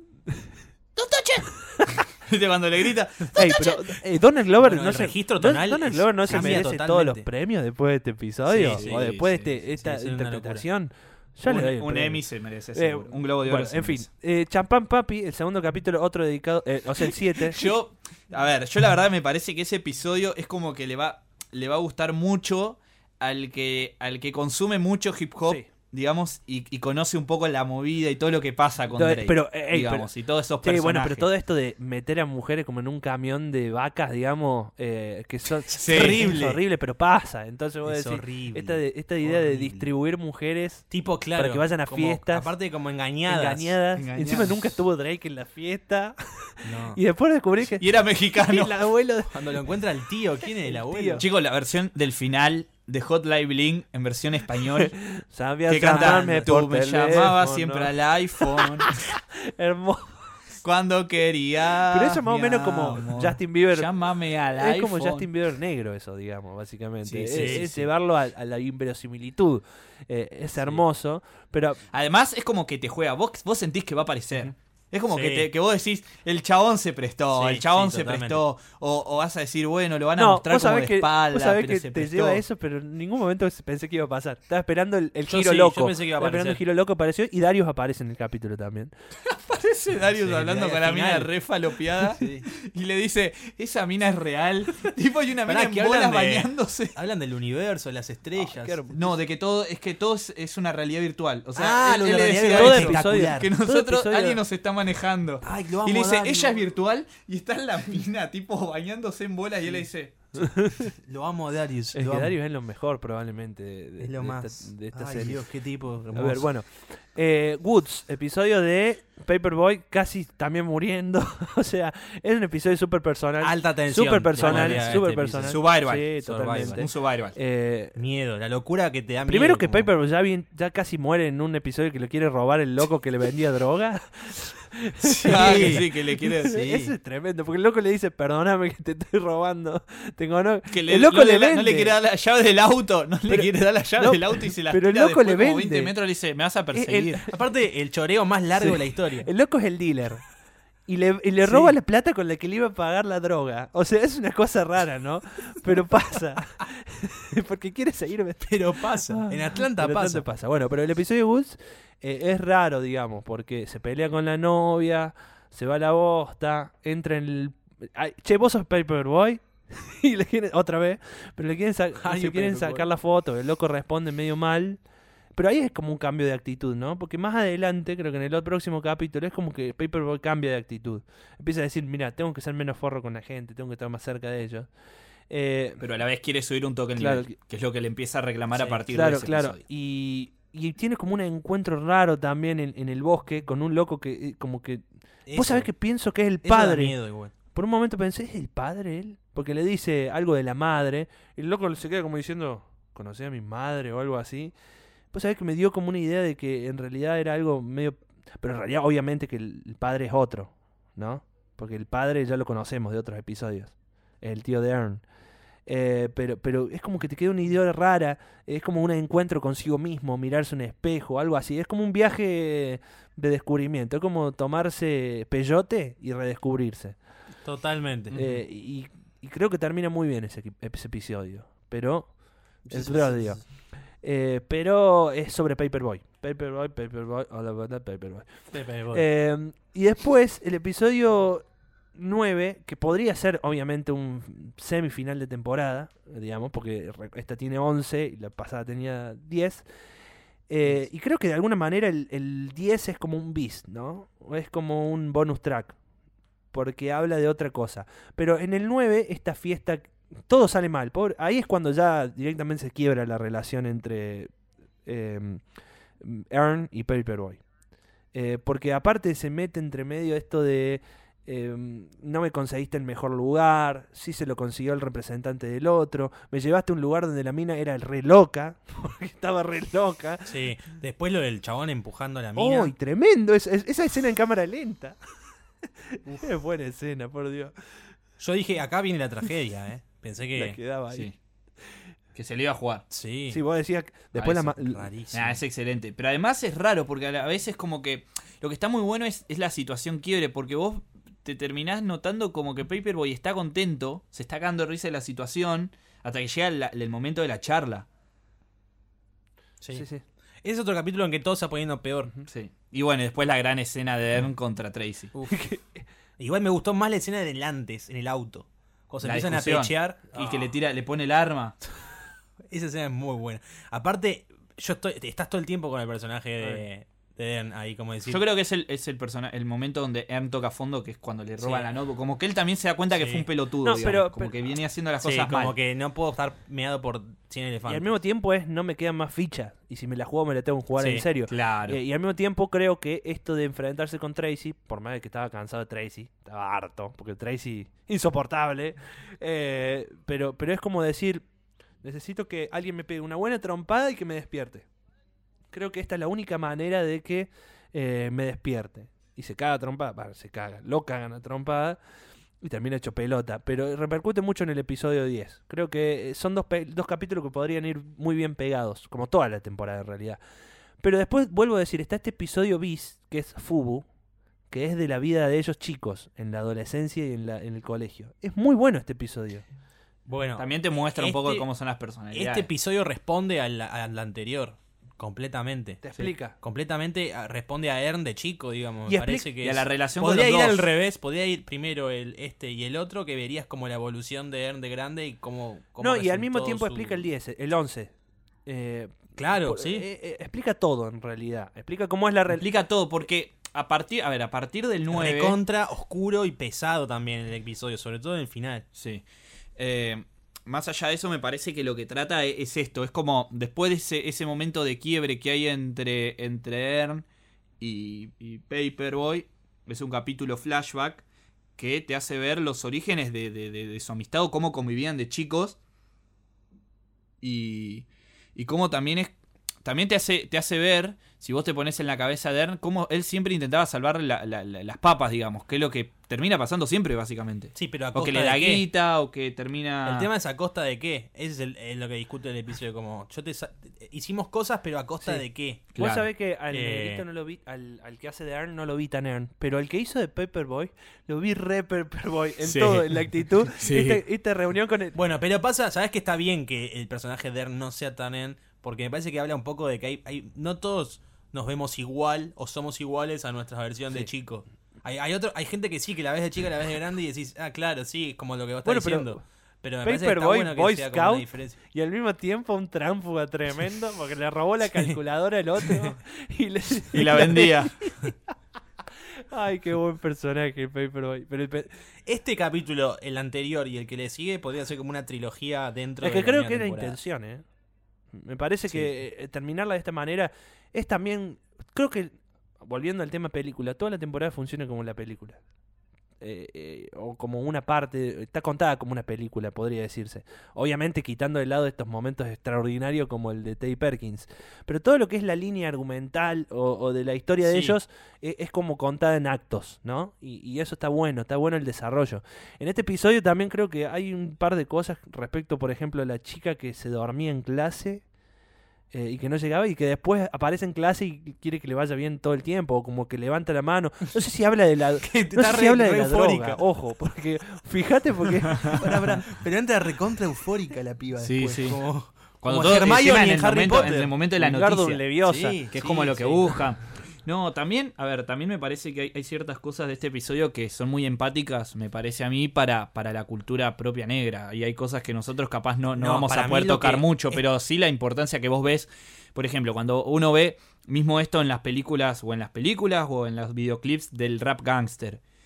¡No toches! ¿Viste cuando le grita? Ey, pero Donald Glover Bueno, no el se registro tonal Donald Glover no se cambia merece totalmente. todos los premios después de este episodio Sí, o después de esta sí, es una interpretación. Ya le doy el Un premio. Emmy se merece, seguro. Un Globo de Oro. Bueno, se en fin, merece. Champán Papi, el segundo capítulo, otro dedicado, o sea, el 7. Yo la verdad me parece que ese episodio es como que le va a gustar mucho al que consume mucho hip hop, Sí. digamos, y conoce un poco la movida y todo lo que pasa con Entonces, Drake, pero, digamos, y todos esos Sí, personajes. bueno, pero todo esto de meter a mujeres como en un camión de vacas, digamos, que son Sí. es horrible, pero pasa. Entonces vos Es decís, horrible. esta idea de Horrible. distribuir mujeres Tipo, claro. para que vayan a como- fiestas. Aparte, como engañadas. engañadas. Engañadas. Encima nunca estuvo Drake en la fiesta. No. Y después descubrí que Y era mexicano. el abuelo de... Cuando lo encuentra el tío, ¿quién es el abuelo? Chicos, la versión del final de Hotline Bling en versión español Sabías que canta llamarme tú por me teléfono. llamabas siempre al iPhone Hermoso. cuando quería. Pero eso es más o menos como Justin Bieber. Llámame al Es iPhone. como Justin Bieber negro eso, digamos, básicamente. Sí, es sí, es sí. llevarlo a la inverosimilitud. Es hermoso, pero Además, es como que te juega. Vos sentís que va a aparecer. Es como Sí. que vos decís, el chabón se prestó, Sí, el chabón sí, se totalmente. prestó. O vas a decir, bueno, lo van a no, mostrar vos como sabés de espalda. vos sabés pero que se te prestó. lleva a eso, pero en ningún momento pensé que iba a pasar. Estaba esperando el Yo giro sí, loco. yo pensé que iba a Estaba esperando el aparecer. giro loco, apareció y Darius aparece en el capítulo también. Parece Darius Sí, hablando al con la mina final. re falopeada. Sí. Y le dice, esa mina es real. Tipo, hay una mina Pará, en que bolas hablan de- bañándose. Hablan del universo, las estrellas. qué hermoso. No, de que todo es una realidad virtual. O sea, Ah, él lo de la le realidad decía virtual todo eso, espectacular. que Todo nosotros, episodio- alguien nos está manejando. Ay, lo amo Y le dice, a Darius. ella es virtual y está en la mina, tipo, bañándose en bolas. Y él le dice, Lo amo a Darius. Es lo que amo. Darius es lo mejor probablemente de Es lo de más. esta, de esta Ay, serie. Dios, qué tipo A hermoso. ver, bueno. Woods, episodio de Paperboy casi también muriendo. O sea, es un episodio súper personal. Alta tensión. Súper personal, le pondría a súper este personal. episodio. Survival. Sí, Survival. totalmente. un survival. Miedo, la locura que te da miedo. Primero que como- Paperboy ya casi muere en un episodio que lo quiere robar el loco que le vendía droga. Que le quiere decir. Eso es tremendo, porque el loco le dice, perdóname que te estoy robando. Que el loco le vende. no le quiere dar la llave del auto. No le Pero- quiere dar la llave no, del auto y se la pero el tira loco después le como vende. 20 metros y le dice, me vas a perseguir. Aparte, el choreo más largo de la historia. El loco es el dealer. Y le roba la plata con la que le iba a pagar la droga. O sea, es una cosa rara, ¿no? Pero pasa. Porque quiere seguir Pero pasa. En Atlanta Pero pasa. tanto pasa. Bueno, pero el episodio de Woods es raro, digamos, porque se pelea con la novia, se va a la bosta, entra en el... Ay, che, vos sos Paperboy. Y le quieren, otra vez, pero le quieren, Ay, se quieren Paperboy. sacar la foto. El loco responde medio mal. Pero ahí es como un cambio de actitud, ¿no? Porque más adelante, creo que en el próximo capítulo, es como que Paperboy cambia de actitud. Empieza a decir, mira, tengo que ser menos forro con la gente, tengo que estar más cerca de ellos. Pero a la vez quiere subir un toque el Claro. nivel, que es lo que le empieza a reclamar a Sí, partir de Claro, ese claro. episodio. Y tiene como un encuentro raro también en el bosque con un loco que como que... Eso- Vos sabés que pienso que es el eso da padre. miedo igual. Por un momento pensé, ¿es el padre él? Porque le dice algo de la madre. Y el loco se queda como diciendo, ¿conocí a mi madre o algo así? Vos sabés que me dio como una idea de que en realidad era algo medio... Pero en realidad obviamente que el padre es otro, ¿no? Porque el padre ya lo conocemos de otros episodios. Es el tío de Earn. Pero es como que te queda una idea rara. Es como un encuentro consigo mismo, mirarse un espejo, algo así. Es como un viaje de descubrimiento. Es como tomarse peyote y redescubrirse. Totalmente. Y creo que termina muy bien ese episodio. Pero... Sí, el sí, otro sí, día. sí. Pero es sobre Paperboy. Paperboy, all about that Paperboy. Y después, el episodio 9, que podría ser obviamente un semifinal de temporada, digamos, porque esta tiene 11 y la pasada tenía 10. Y creo que de alguna manera el 10 es como un bis, ¿no? O es como un bonus track, porque habla de otra cosa. Pero en el 9, esta fiesta, todo sale mal. Ahí es cuando ya directamente se quiebra la relación entre Earn y Paperboy. Porque aparte se mete entre medio esto de no me conseguiste el mejor lugar, sí se lo consiguió el representante del otro, me llevaste a un lugar donde la mina era re loca, porque estaba re loca. Sí, después lo del chabón empujando a la mina. ¡Uy, tremendo! Esa escena en cámara lenta. Es buena escena, por Dios. Yo dije, acá viene la tragedia, ¿eh? Pensé La que... quedaba ahí. Sí. Que se le iba a jugar. Sí. Sí, vos decías, después eso, Rarísimo. Es excelente. Pero además es raro porque a veces como que lo que está muy bueno es la situación quiebre, porque vos te terminás notando como que Paperboy está contento, se está cagando de risa de la situación, hasta que llega el momento de la charla. Sí. Sí, sí. Es otro capítulo en que todo se va poniendo peor. Sí. Y bueno, después la gran escena de Ern contra Tracy. Uf. Igual me gustó más la escena del antes, en el auto. Cuando se La empiezan discusión. a pechear. Y que le pone el arma. Esa escena es muy buena. Aparte, estás todo el tiempo con el personaje de Ern ahí, como decir. Yo creo que es el momento donde Ern toca fondo, que es cuando le roban la notebook. Como que él también se da cuenta que Sí. fue un pelotudo, No, digamos. Como pero- que viene haciendo las Sí, cosas como mal. que no puedo estar meado por 100 Y elefantes. al mismo tiempo no me quedan más fichas. Y si me la juego me la tengo que jugar Sí, en serio. Claro. Y al mismo tiempo creo que esto de enfrentarse con Tracy, por más de que estaba cansado de Tracy, estaba harto, porque Tracy, insoportable, pero es como decir, necesito que alguien me pegue una buena trompada y que me despierte. Creo que esta es la única manera de que me despierte. Y se caga a trompada, bueno, se caga, lo cagan a trompada y termina hecho pelota, pero repercute mucho en el episodio 10. Creo que son dos capítulos que podrían ir muy bien pegados, como toda la temporada en realidad. Pero después, vuelvo a decir, está este episodio bis, que es Fubu, que es de la vida de ellos chicos, en la adolescencia y en el colegio. Es muy bueno este episodio. Bueno, También te muestra un poco de este- cómo son las personalidades. este episodio responde al anterior. Completamente. Te explica. Completamente responde a Ern de chico, digamos. Y Me parece que y a la es- relación con podría los ir dos. al revés, podría ir primero el y el otro, que verías como la evolución de Ern de grande y cómo No, y al resultó mismo tiempo su- explica el 10, el 11. Claro, sí. Explica todo en realidad. Explica cómo es la realidad. Explica todo, porque a partir del 9... Recontra, oscuro y pesado también el episodio, sobre todo en el final. Sí. Más allá de eso, me parece que lo que trata es esto. Es como después de ese momento de quiebre que hay entre Ern y Paperboy. Es un capítulo flashback que te hace ver los orígenes de su amistad o cómo convivían de chicos. Y cómo también te hace ver, si vos te pones en la cabeza de Ern, cómo él siempre intentaba salvar las papas, digamos. Que es lo que termina pasando siempre, básicamente. Sí, pero a O costa que le da de qué? guita, o que termina... El tema es a costa de qué. Ese es lo que discute el episodio. Como hicimos cosas, pero a costa Sí. de qué. Vos Claro. sabés que al negrito no lo vi, al que hace de Ern no lo vi tan Ern, pero al que hizo de Paperboy, lo vi re Paperboy en Sí. todo, en la actitud. Sí. Esta reunión con el... Bueno, pero pasa, ¿sabes que está bien que el personaje de Ern no sea tan Ern? Porque me parece que habla un poco de que no todos nos vemos igual o somos iguales a nuestra versión de chico. Hay gente que sí, que la ves de chica, la ves de grande y decís, ah, claro, sí, como lo que vos estás Bueno, pero diciendo. Pero me parece que está Paperboy, bueno que Boy sea como una Scout, diferencia. y al mismo tiempo un tránfuga tremendo, porque le robó la calculadora al otro Y la vendía. Ay, qué buen personaje Paperboy. Pero Este capítulo, el anterior y el que le sigue, podría ser como una trilogía dentro es de que la creo misma que era temporada. intención, Me parece Sí. que terminarla de esta manera es también... Creo que, volviendo al tema película, toda la temporada funciona como la película. O como una parte, está contada como una película, podría decirse. Obviamente quitando de lado estos momentos extraordinarios como el de Tay Perkins. Pero todo lo que es la línea argumental o de la historia de Sí. ellos es como contada en actos, ¿no? Y eso está bueno el desarrollo. En este episodio también creo que hay un par de cosas respecto, por ejemplo, a la chica que se dormía en clase. Y que no llegaba y que después aparece en clase y quiere que le vaya bien todo el tiempo, o como que levanta la mano. No sé si habla de la, no Está sé si habla de re la eufórica. droga, ojo, porque fíjate porque Pero entra recontra eufórica la piba Sí, después. sí. Como, Cuando como todo Hermione encima en Harry Potter. en el momento de la Wingardium noticia. Leviosa. Sí. Que es como lo que sí. buscan. No, también me parece que hay ciertas cosas de este episodio que son muy empáticas, me parece a mí, para la cultura propia negra. Y hay cosas que nosotros capaz no No, vamos para a mí poder lo tocar que mucho, es- pero sí la importancia que vos ves. Por ejemplo, cuando uno ve mismo esto en las películas o en los videoclips del rap gangster.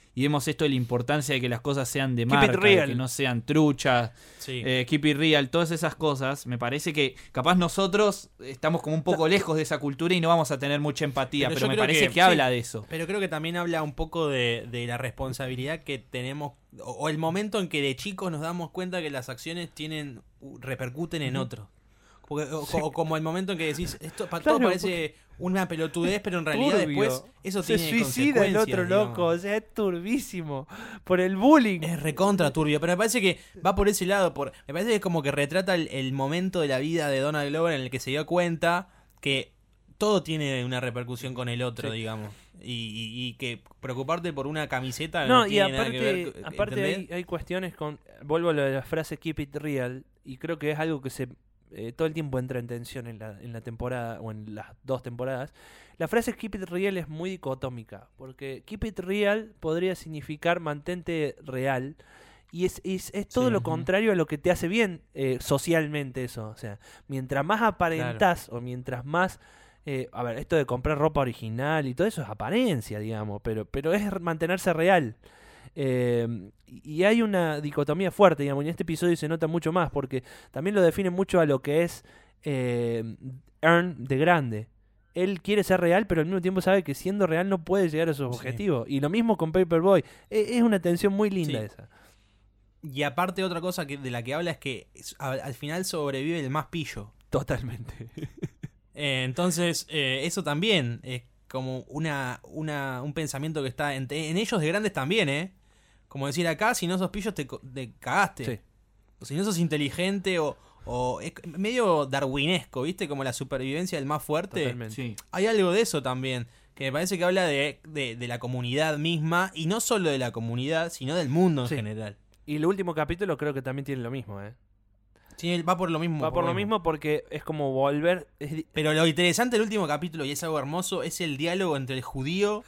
y vemos esto de la importancia de que las cosas sean de Keep marca, it real. que no sean truchas, Sí. keep it real, todas esas cosas. Me parece que capaz nosotros estamos como un poco lejos de esa cultura y no vamos a tener mucha empatía, pero yo me creo parece que sí, habla de eso. Pero creo que también habla un poco de la responsabilidad que tenemos, o el momento en que de chicos nos damos cuenta que las acciones repercuten en otros. O como el momento en que decís, todo Claro, parece una pelotudez, pero en realidad Turbio. después eso Se tiene suicida el otro consecuencias, loco, o sea, es turbísimo. Por el bullying. Es recontra turbio, pero me parece que va por ese lado. Me parece que es como que retrata el momento de la vida de Donald Glover en el que se dio cuenta que todo tiene una repercusión con el otro, Sí. digamos. Y que preocuparte por una camiseta No, y tiene nada que ver. aparte ¿entendés? hay cuestiones con... Vuelvo a lo de la frase keep it real, y creo que es algo que todo el tiempo entra en tensión en la temporada, o en las 2 temporadas. La frase keep it real es muy dicotómica, porque keep it real podría significar mantente real, y es todo Sí. lo contrario a lo que te hace bien socialmente eso. O sea, mientras más aparentás o mientras más... a ver, esto de comprar ropa original y todo eso es apariencia, digamos, pero es mantenerse real. Y hay una dicotomía fuerte, digamos, y en este episodio se nota mucho más, porque también lo define mucho a lo que es Earn de grande. Él quiere ser real, pero al mismo tiempo sabe que siendo real no puede llegar a sus Sí. objetivos. Y lo mismo con Paperboy. Es una tensión muy linda Sí. esa. Y aparte otra cosa de la que habla es que al final sobrevive el más pillo. Totalmente. Entonces, eso también es como un pensamiento que está en ellos de grandes también, ¿eh? Como decir acá, si no sos pillos te cagaste. Sí. O si no sos inteligente o es medio darwinesco, ¿viste? Como la supervivencia del más fuerte. Totalmente. Sí. Hay algo de eso también, que me parece que habla de la comunidad misma, y no solo de la comunidad, sino del mundo en Sí. general. Y el último capítulo creo que también tiene lo mismo, ¿eh? Sí, va por lo mismo. Va por lo mismo porque es como volver... Pero lo interesante del último capítulo, y es algo hermoso, es el diálogo entre el judío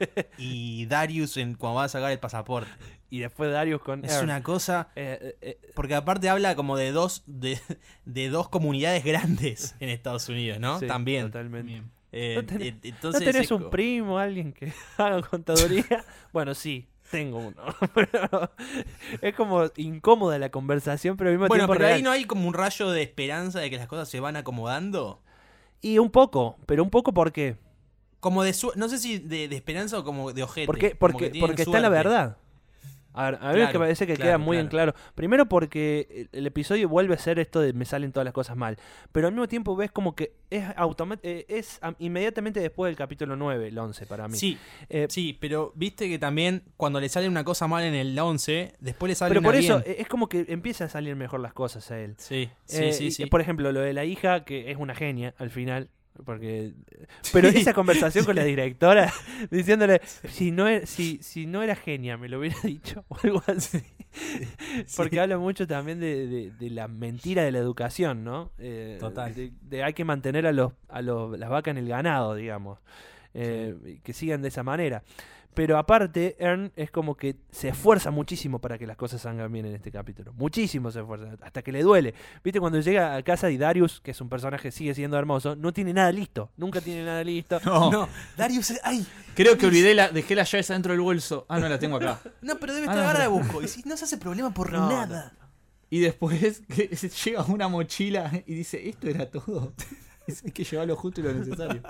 y Darius cuando va a sacar el pasaporte. Y después Darius con Es Earn. una cosa... Porque aparte habla como de dos comunidades grandes en Estados Unidos, ¿no? Sí, También. Totalmente. Bien. Entonces ¿No tenés es un primo, alguien que haga contaduría? Bueno, sí, tengo uno. Pero es como incómoda la conversación, pero al mismo Bueno, tiempo pero real. ahí no hay como un rayo de esperanza de que las cosas se van acomodando. Y un poco, pero un poco ¿por qué? Como no sé si de esperanza o como de ojete. Porque como que tienen está la suerte. verdad. A ver, a mí Claro, me parece que claro, queda muy en claro. claro. Primero porque el episodio vuelve a ser esto de me salen todas las cosas mal. Pero al mismo tiempo ves como que es inmediatamente después del capítulo 9, el 11 para mí. Sí, Eh, sí, pero viste que también cuando le sale una cosa mal en el 11, después le sale pero una por eso bien. es como que empieza a salir mejor las cosas a él. Sí, Y, sí. Por ejemplo, lo de la hija, que es una genia al final. Pero esa conversación con la directora diciéndole si no era genia me lo hubiera dicho o algo así. Porque habla mucho también de la mentira de la educación, ¿no? Total. De hay que mantener a las vacas en el ganado, digamos. Que sigan de esa manera. Pero aparte, Earn es como que se esfuerza muchísimo para que las cosas salgan bien en este capítulo. Muchísimo se esfuerza, hasta que le duele. ¿Viste? Cuando llega a casa y Darius, que es un personaje sigue siendo hermoso, no tiene nada listo. Nunca tiene nada listo. No, Darius, ay, Creo que dejé las llaves adentro del bolso. Ah, no, la tengo acá. no, pero debe Ah, estar no, ahora de pero- busco. Y si no se hace problema por No, nada. Y después que se llega una mochila y dice, ¿esto era todo? Hay que llevar lo justo y lo necesario.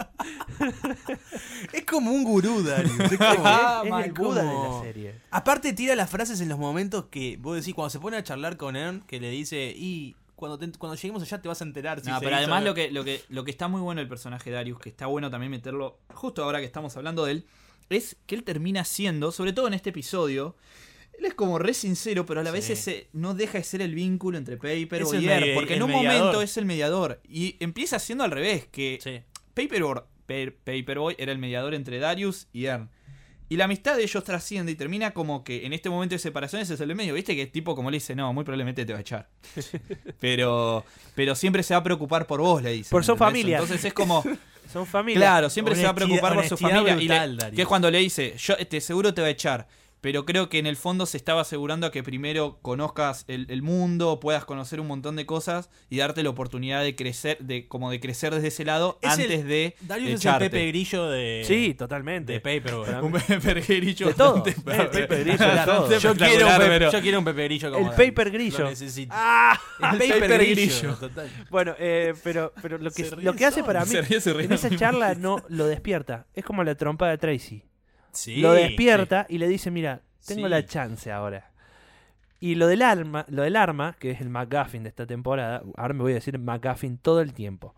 Es como un gurú, Darius. Es como- Es el Buda de la como- serie. Aparte tira las frases en los momentos que vos decís, cuando se pone a charlar con Earn, que le dice, y cuando lleguemos allá te vas a enterar. Si No, se pero hizo- además lo que está muy bueno el personaje de Darius, que está bueno también meterlo, justo ahora que estamos hablando de él, es que él termina siendo, sobre todo en este episodio, él es como re sincero, pero a la vez no deja de ser el vínculo entre Paper Es y el Earn, porque en el un mediador. momento es el mediador. Y empieza siendo al revés, que Sí. Paperboy era el mediador entre Darius y Earn. Y la amistad de ellos trasciende y termina como que en este momento de separación ese es el medio. ¿Viste? Que el tipo como le dice, no, muy probablemente te va a echar. pero siempre se va a preocupar por vos, le dice. Por su ¿entendés? familia. Entonces es como, Son familia. claro, siempre se va a preocupar por su honestidad familia. brutal, Que Darius. es cuando le dice, yo seguro te va a echar. pero creo que en el fondo se estaba asegurando a que primero conozcas el mundo, puedas conocer un montón de cosas y darte la oportunidad de crecer, de crecer desde ese lado antes de Darius echarte. es el Pepe Grillo de... Sí, totalmente. De Paperboy. Un Pepe Grillo De todo. bastante- El Pepe Grillo de todo. Yo quiero pero- yo quiero un Pepe Grillo como El Darius. Paper Grillo. Lo necesito. ¡Ah! El Paper Grillo. Total. Bueno, pero lo Se ríe lo que hace para mí, Se ríe en esa mismo. charla no lo despierta. Es como la trompada de Tracy. Sí, Lo despierta y le dice, mira, tengo Sí. la chance ahora. Y lo del arma, que es el MacGuffin de esta temporada, ahora me voy a decir MacGuffin todo el tiempo.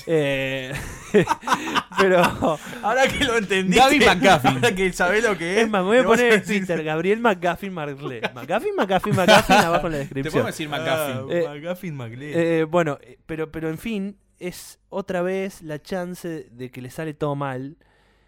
Pero Ahora que lo entendí. Gaby McGuffin. Ahora que sabés lo que es. es más, me voy a le vas poner en decir- Twitter, Gabriel McGuffin Marley. McGuffin, abajo en la Te descripción. podemos decir McGuffin. McGuffin McLean. Bueno, pero en fin, es otra vez la chance de que le sale todo mal.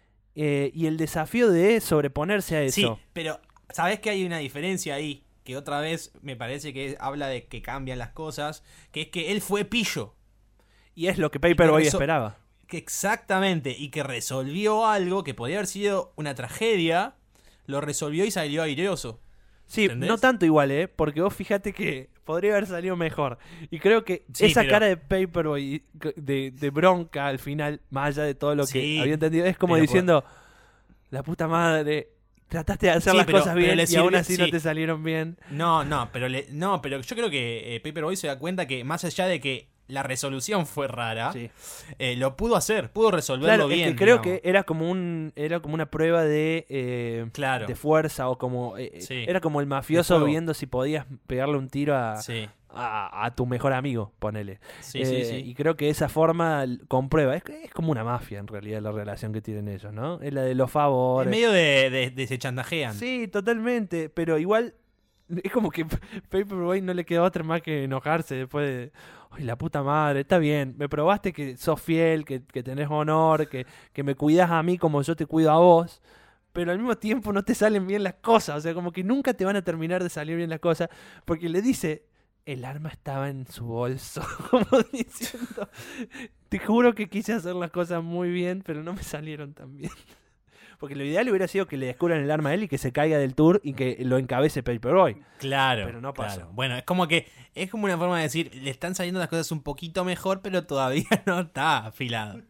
Y el desafío de sobreponerse a eso. Sí, pero ¿sabés que hay una diferencia ahí? Que otra vez me parece que habla de que cambian las cosas. Que es que él fue pillo. Y es lo que Paperboy eso- esperaba. Que exactamente. Y que resolvió algo que podía haber sido una tragedia. Lo resolvió y salió airoso. Sí, ¿Entendés? no tanto igual, porque vos fíjate que podría haber salido mejor. Y creo que Sí, esa pero- cara de Paperboy de bronca al final, más allá de todo lo que Sí, había entendido, es como pero diciendo, la puta madre, trataste de hacer Sí, las pero- cosas pero bien le y aún sirve- así no sí. te salieron bien. No, pero yo creo que Paperboy se da cuenta que más allá de que la resolución fue rara, Sí. lo pudo hacer, pudo resolverlo Claro, bien. es que creo digamos. que era como una prueba de Claro. de fuerza o como Sí. era como el De mafioso fuego. viendo si podías pegarle un tiro Sí, a tu mejor amigo, ponele. sí, sí, sí. Y creo que esa forma comprueba. Es como una mafia en realidad la relación que tienen ellos, ¿no? Es la de los En favores. medio de se chantajean. Sí, totalmente. Pero igual es como que Paperboy no le queda otra más que enojarse después de... Ay, la puta madre, está bien. Me probaste que sos fiel, que tenés honor, que me cuidás a mí como yo te cuido a vos. Pero al mismo tiempo no te salen bien las cosas. O sea, como que nunca te van a terminar de salir bien las cosas. Porque le dice... El arma estaba en su bolso, como diciendo, te juro que quise hacer las cosas muy bien, pero no me salieron tan bien. Porque lo ideal hubiera sido que le descubran el arma a él y que se caiga del tour y que lo encabece Paperboy. Claro. Pero no pasó. claro. Bueno, es como una forma de decir, le están saliendo las cosas un poquito mejor, pero todavía no está afilado.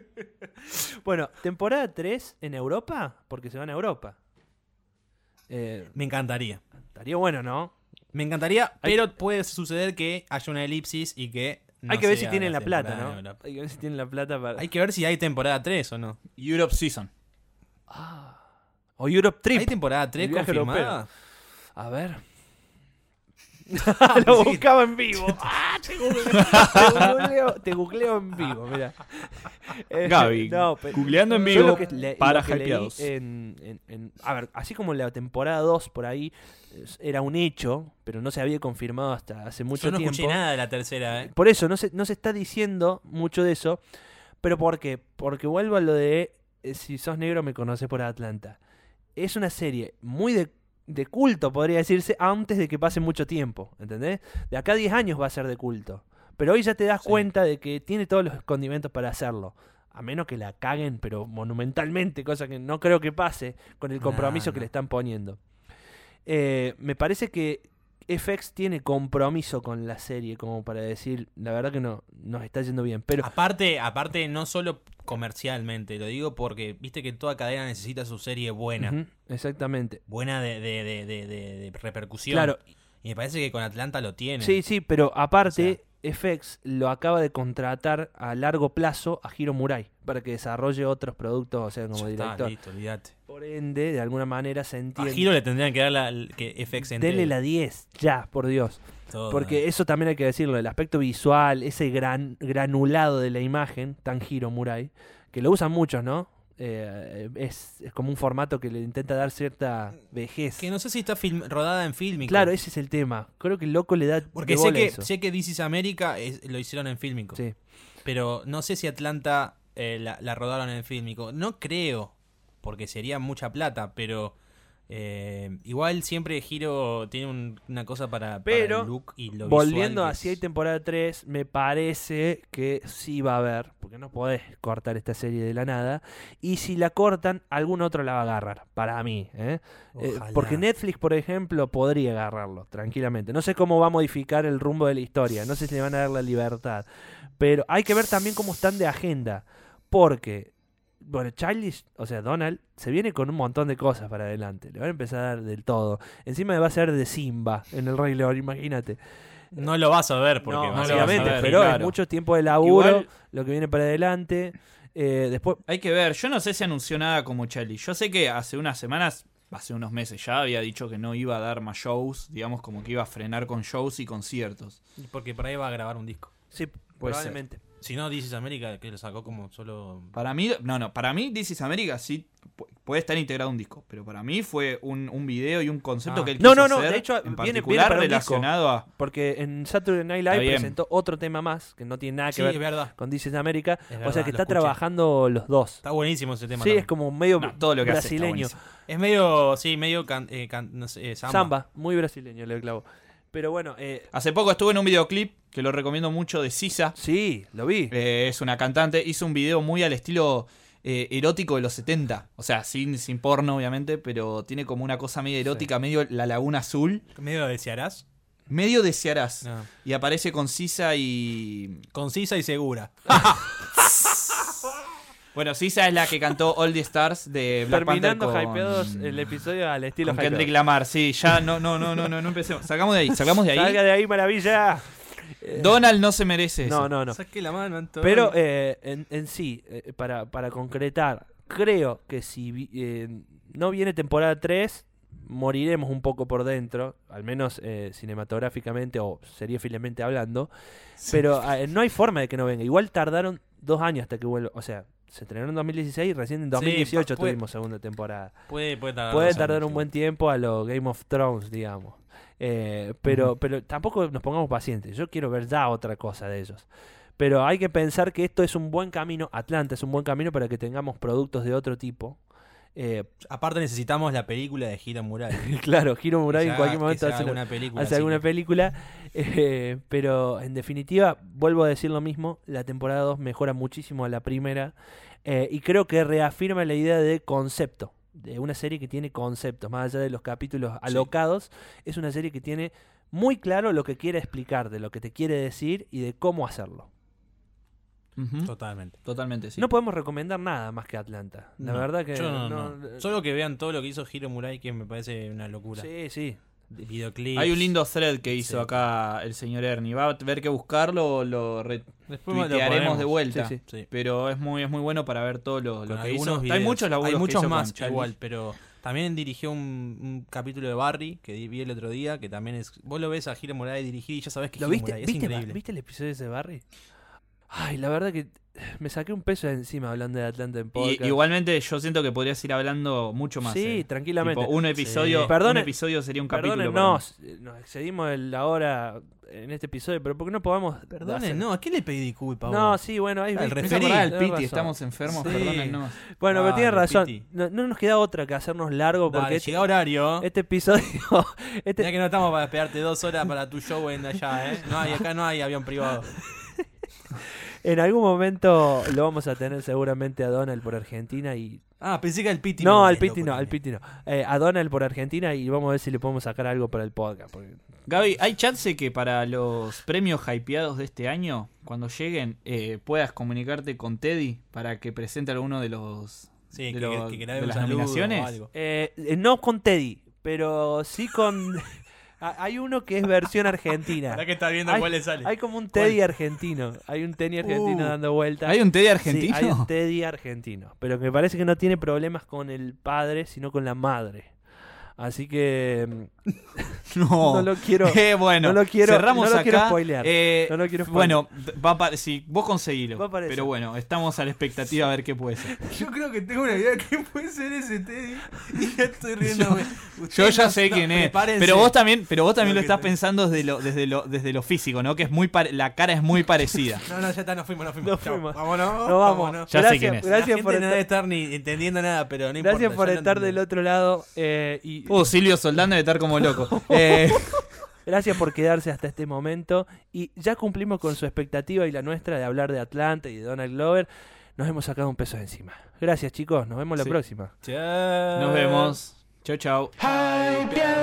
Bueno, temporada 3 en Europa, porque se van a Europa. Me encantaría. Estaría bueno, ¿no? Me encantaría, pero puede suceder que haya una elipsis y que no Hay que ver si sea tienen la plata, temporada ¿no? de Europa. Hay que ver si tienen la plata para... Hay que ver si hay temporada 3 o no. Europe Season. O Europe Trip. ¿Hay temporada 3 El viaje confirmada? A ver. Lo buscaba en vivo. Ah, te googleo en vivo, mira. Gaby, googleando en yo vivo lo que para lo que leí hypeados. a ver, así como la temporada 2 por ahí era un hecho, pero no se había confirmado hasta hace mucho Yo no tiempo. escuché nada de la tercera, ¿eh? Por eso, no se está diciendo mucho de eso. ¿Pero por qué? Porque vuelvo a lo de si sos negro me conoces por Atlanta. Es una serie muy de culto, podría decirse, antes de que pase mucho tiempo, ¿entendés? De acá a 10 años va a ser de culto. Pero hoy ya te das Sí. cuenta de que tiene todos los condimentos para hacerlo. A menos que la caguen, pero monumentalmente, cosa que no creo que pase con el compromiso que no. le están poniendo. Me parece que FX tiene compromiso con la serie, como para decir, la verdad que no nos está yendo bien. Pero Aparte, no solo comercialmente, lo digo porque viste que toda cadena necesita su serie buena. Ujú, exactamente. Buena de repercusión. Claro, Y me parece que con Atlanta lo tiene. sí, pero aparte, FX lo acaba de contratar a largo plazo a Hiro Murai para que desarrolle otros productos, o sea, como Ya está, director. listo, olvídate. Por ende, de alguna manera se A entiende. Giro le tendrían que dar que FX entre Denle la 10, ya, por Dios. todo. Porque eso también hay que decirlo, el aspecto visual, ese granulado de la imagen, tan Hiro Murai, que lo usan muchos, ¿no? Es como un formato que le intenta dar cierta vejez. Que no sé si está rodada en Filmico. Claro, ese es el tema. Creo que el loco le da Porque de bola a eso. sé que This is America lo hicieron en Filmico. Sí. Pero no sé si Atlanta la rodaron en Filmico. No creo, porque sería mucha plata, pero Igual siempre Hiro tiene una cosa para Pero, el look y lo volviendo visual, a si hay temporada 3, me parece que sí va a haber, porque no podés cortar esta serie de la nada, y si la cortan, algún otro la va a agarrar, para mí. Ojalá. Porque Netflix, por ejemplo, podría agarrarlo, tranquilamente. No sé cómo va a modificar el rumbo de la historia, no sé si le van a dar la libertad, pero hay que ver también cómo están de agenda, porque... Bueno, Childish, o sea, Donald, se viene con un montón de cosas para adelante. Le van a empezar a dar del todo. Encima le va a ser de Simba en el Rey León, imagínate. No lo vas a ver porque No, vas a obviamente, ver, pero claro. es mucho tiempo de laburo, Igual- lo que viene para adelante. Después, Hay que ver, yo no sé si anunció nada como Charlie. Yo sé que hace unas semanas, hace unos meses ya, había dicho que no iba a dar más shows, digamos como que iba a frenar con shows y conciertos. Porque por ahí va a grabar un disco. sí, probablemente. Si no, This is America, que lo sacó como solo... Para mí, para mí This is America sí puede estar integrado un disco, pero para mí fue un video y un concepto Ah. que él No, quiso no, hacer, de hecho, en viene particular para un disco. relacionado a... Porque en Saturday Night Live Está bien. presentó otro tema más, que no tiene nada que Sí, ver es verdad. con This is America. Es O sea verdad, que lo está escuché. trabajando los dos. Está buenísimo ese tema Sí, también. es como medio No, todo lo que hace está brasileño. buenísimo. Es medio, sí, medio no sé, Samba, muy brasileño le clavo. Pero bueno, Hace poco estuve en un videoclip que lo recomiendo mucho de Sisa. sí, lo vi. Es una cantante, hizo un video muy al estilo erótico de los 70. O sea, sin porno, obviamente, pero tiene como una cosa medio erótica, medio la Laguna Azul, Medio desearás. medio desearás. No. Y aparece con Sisa y... Concisa y segura. Bueno, Sisa es la que cantó All the Stars de Black Terminando Panther con... hypeados el episodio al estilo con Kendrick hypeados. Lamar, sí, ya no empecemos. Sacamos de ahí. Salga de ahí, maravilla. Donald no se merece eso. No. Saqué la mano, Antonio. Pero en sí, para concretar, creo que si no viene temporada 3, moriremos un poco por dentro, al menos cinematográficamente o seriéfilamente hablando. Pero no hay forma de que no venga. Igual tardaron 2 años hasta que vuelva. O sea, se estrenó en 2016 y recién en 2018 puede- tuvimos segunda temporada. Puede tardar. Puede 2 tardar años, un buen tiempo a lo Game of Thrones, digamos. Pero tampoco nos pongamos pacientes. Yo quiero ver ya otra cosa de ellos. Pero hay que pensar que esto es un buen camino. Atlanta es un buen camino para que tengamos productos de otro tipo. Aparte necesitamos la película de Hiro Murai. Claro, Hiro Murai Que en se cualquier haga- momento que se haga hace alguna película. hace así alguna que- película. Pero en definitiva, vuelvo a decir lo mismo. La temporada 2 mejora muchísimo a la primera. Y creo que reafirma la idea de concepto. De una serie que tiene conceptos. Más allá de los capítulos alocados. Es una serie que tiene muy claro lo que quiere explicar. De lo que te quiere decir y de cómo hacerlo. Ujú. Totalmente. Totalmente, sí. No podemos recomendar nada más que Atlanta. La No, verdad que yo no. Solo que vean todo lo que hizo Hiro Murai, que me parece una locura. Sí. Videoclips. Hay un lindo thread que hizo Sí. acá el señor Ernie. Va a ver que buscarlo, lo Después lo retuitearemos ponemos. de vuelta. Sí. Sí. Pero es muy bueno para ver todo lo Con que hizo. algunos Hay videos. muchos laburos Hay que muchos hizo más con Charlie. igual, pero también dirigió un capítulo de Barry que vi el otro día, que también es... Vos lo ves a Hiro Murai dirigir y ya sabés que ¿Lo Hiro viste? Murai es increíble. ¿Viste el episodio ese de Barry? Ay, la verdad que me saqué un peso de encima hablando de Atlanta en podcast. Igualmente yo siento que podrías ir hablando mucho más. Sí, tranquilamente. Tipo, un episodio, Sí. Perdonen- un episodio sería un capítulo. para mí. Perdónennos, nos excedimos la hora en este episodio, pero ¿por qué no podamos Perdone, hacer- no, ¿a qué le pedí disculpas? No, vos? sí, bueno, ahí Ah, el vi- Me hizo referí, acordar al tenés Piti, razón. estamos enfermos, Sí. perdónennos. Bueno, pero Dale, tienes razón. Piti. No nos queda otra que hacernos largo Dale, porque llega horario. este episodio Mirá que no estamos para esperarte 2 horas para tu show en allá, ¿eh? No hay, acá no hay avión privado. en algún momento lo vamos a tener seguramente a Donald por Argentina y Ah, pensé que al Piti. no, me al volvés Piti loco no, al también. Piti no. A Donald por Argentina y vamos a ver si le podemos sacar algo para el podcast. Porque... Gaby, ¿hay chance que para los premios hypeados de este año, cuando lleguen, puedas comunicarte con Teddy para que presente alguno de los Sí, de, que los- grabe de un las saludo nominaciones? o algo. No con Teddy, pero sí con... Hay uno que es versión argentina. Para que está viendo Hay- cuál le sale. Hay como un Teddy argentino. Hay un Teddy argentino dando vueltas. ¿Hay un Teddy Sí, argentino? hay un Teddy argentino. Pero que me parece que no tiene problemas con el padre, sino con la madre. Así que... No lo quiero. Bueno, no lo quiero, cerramos no lo acá. quiero spoilear. No lo quiero spoilear. Bueno, sí, vos conseguilo. Va a aparecer. Pero bueno, estamos a la expectativa a ver qué puede ser. Yo creo que tengo una idea de qué puede ser ese Teddy. Y ya estoy riéndome. Yo ya sé quién es. Prepárense. Pero vos también lo que estás te- pensando desde lo físico, ¿no? Que es la cara es muy parecida. No, ya está, nos fuimos. Nos Chao. fuimos. Vámonos. Nos vamos. Ya sé quién es. La Gracias gente por no debe estar, estar ni entendiendo nada, pero no importa. gracias por ya lo estar del entendí. otro lado. Y Silvio Soldán debe estar como loco. gracias por quedarse hasta este momento. Y ya cumplimos con su expectativa y la nuestra de hablar de Atlanta y de Donald Glover. Nos hemos sacado un peso de encima. Gracias, chicos. Nos vemos la Sí. próxima. Chao. Nos vemos. Chau, chau. Hypeando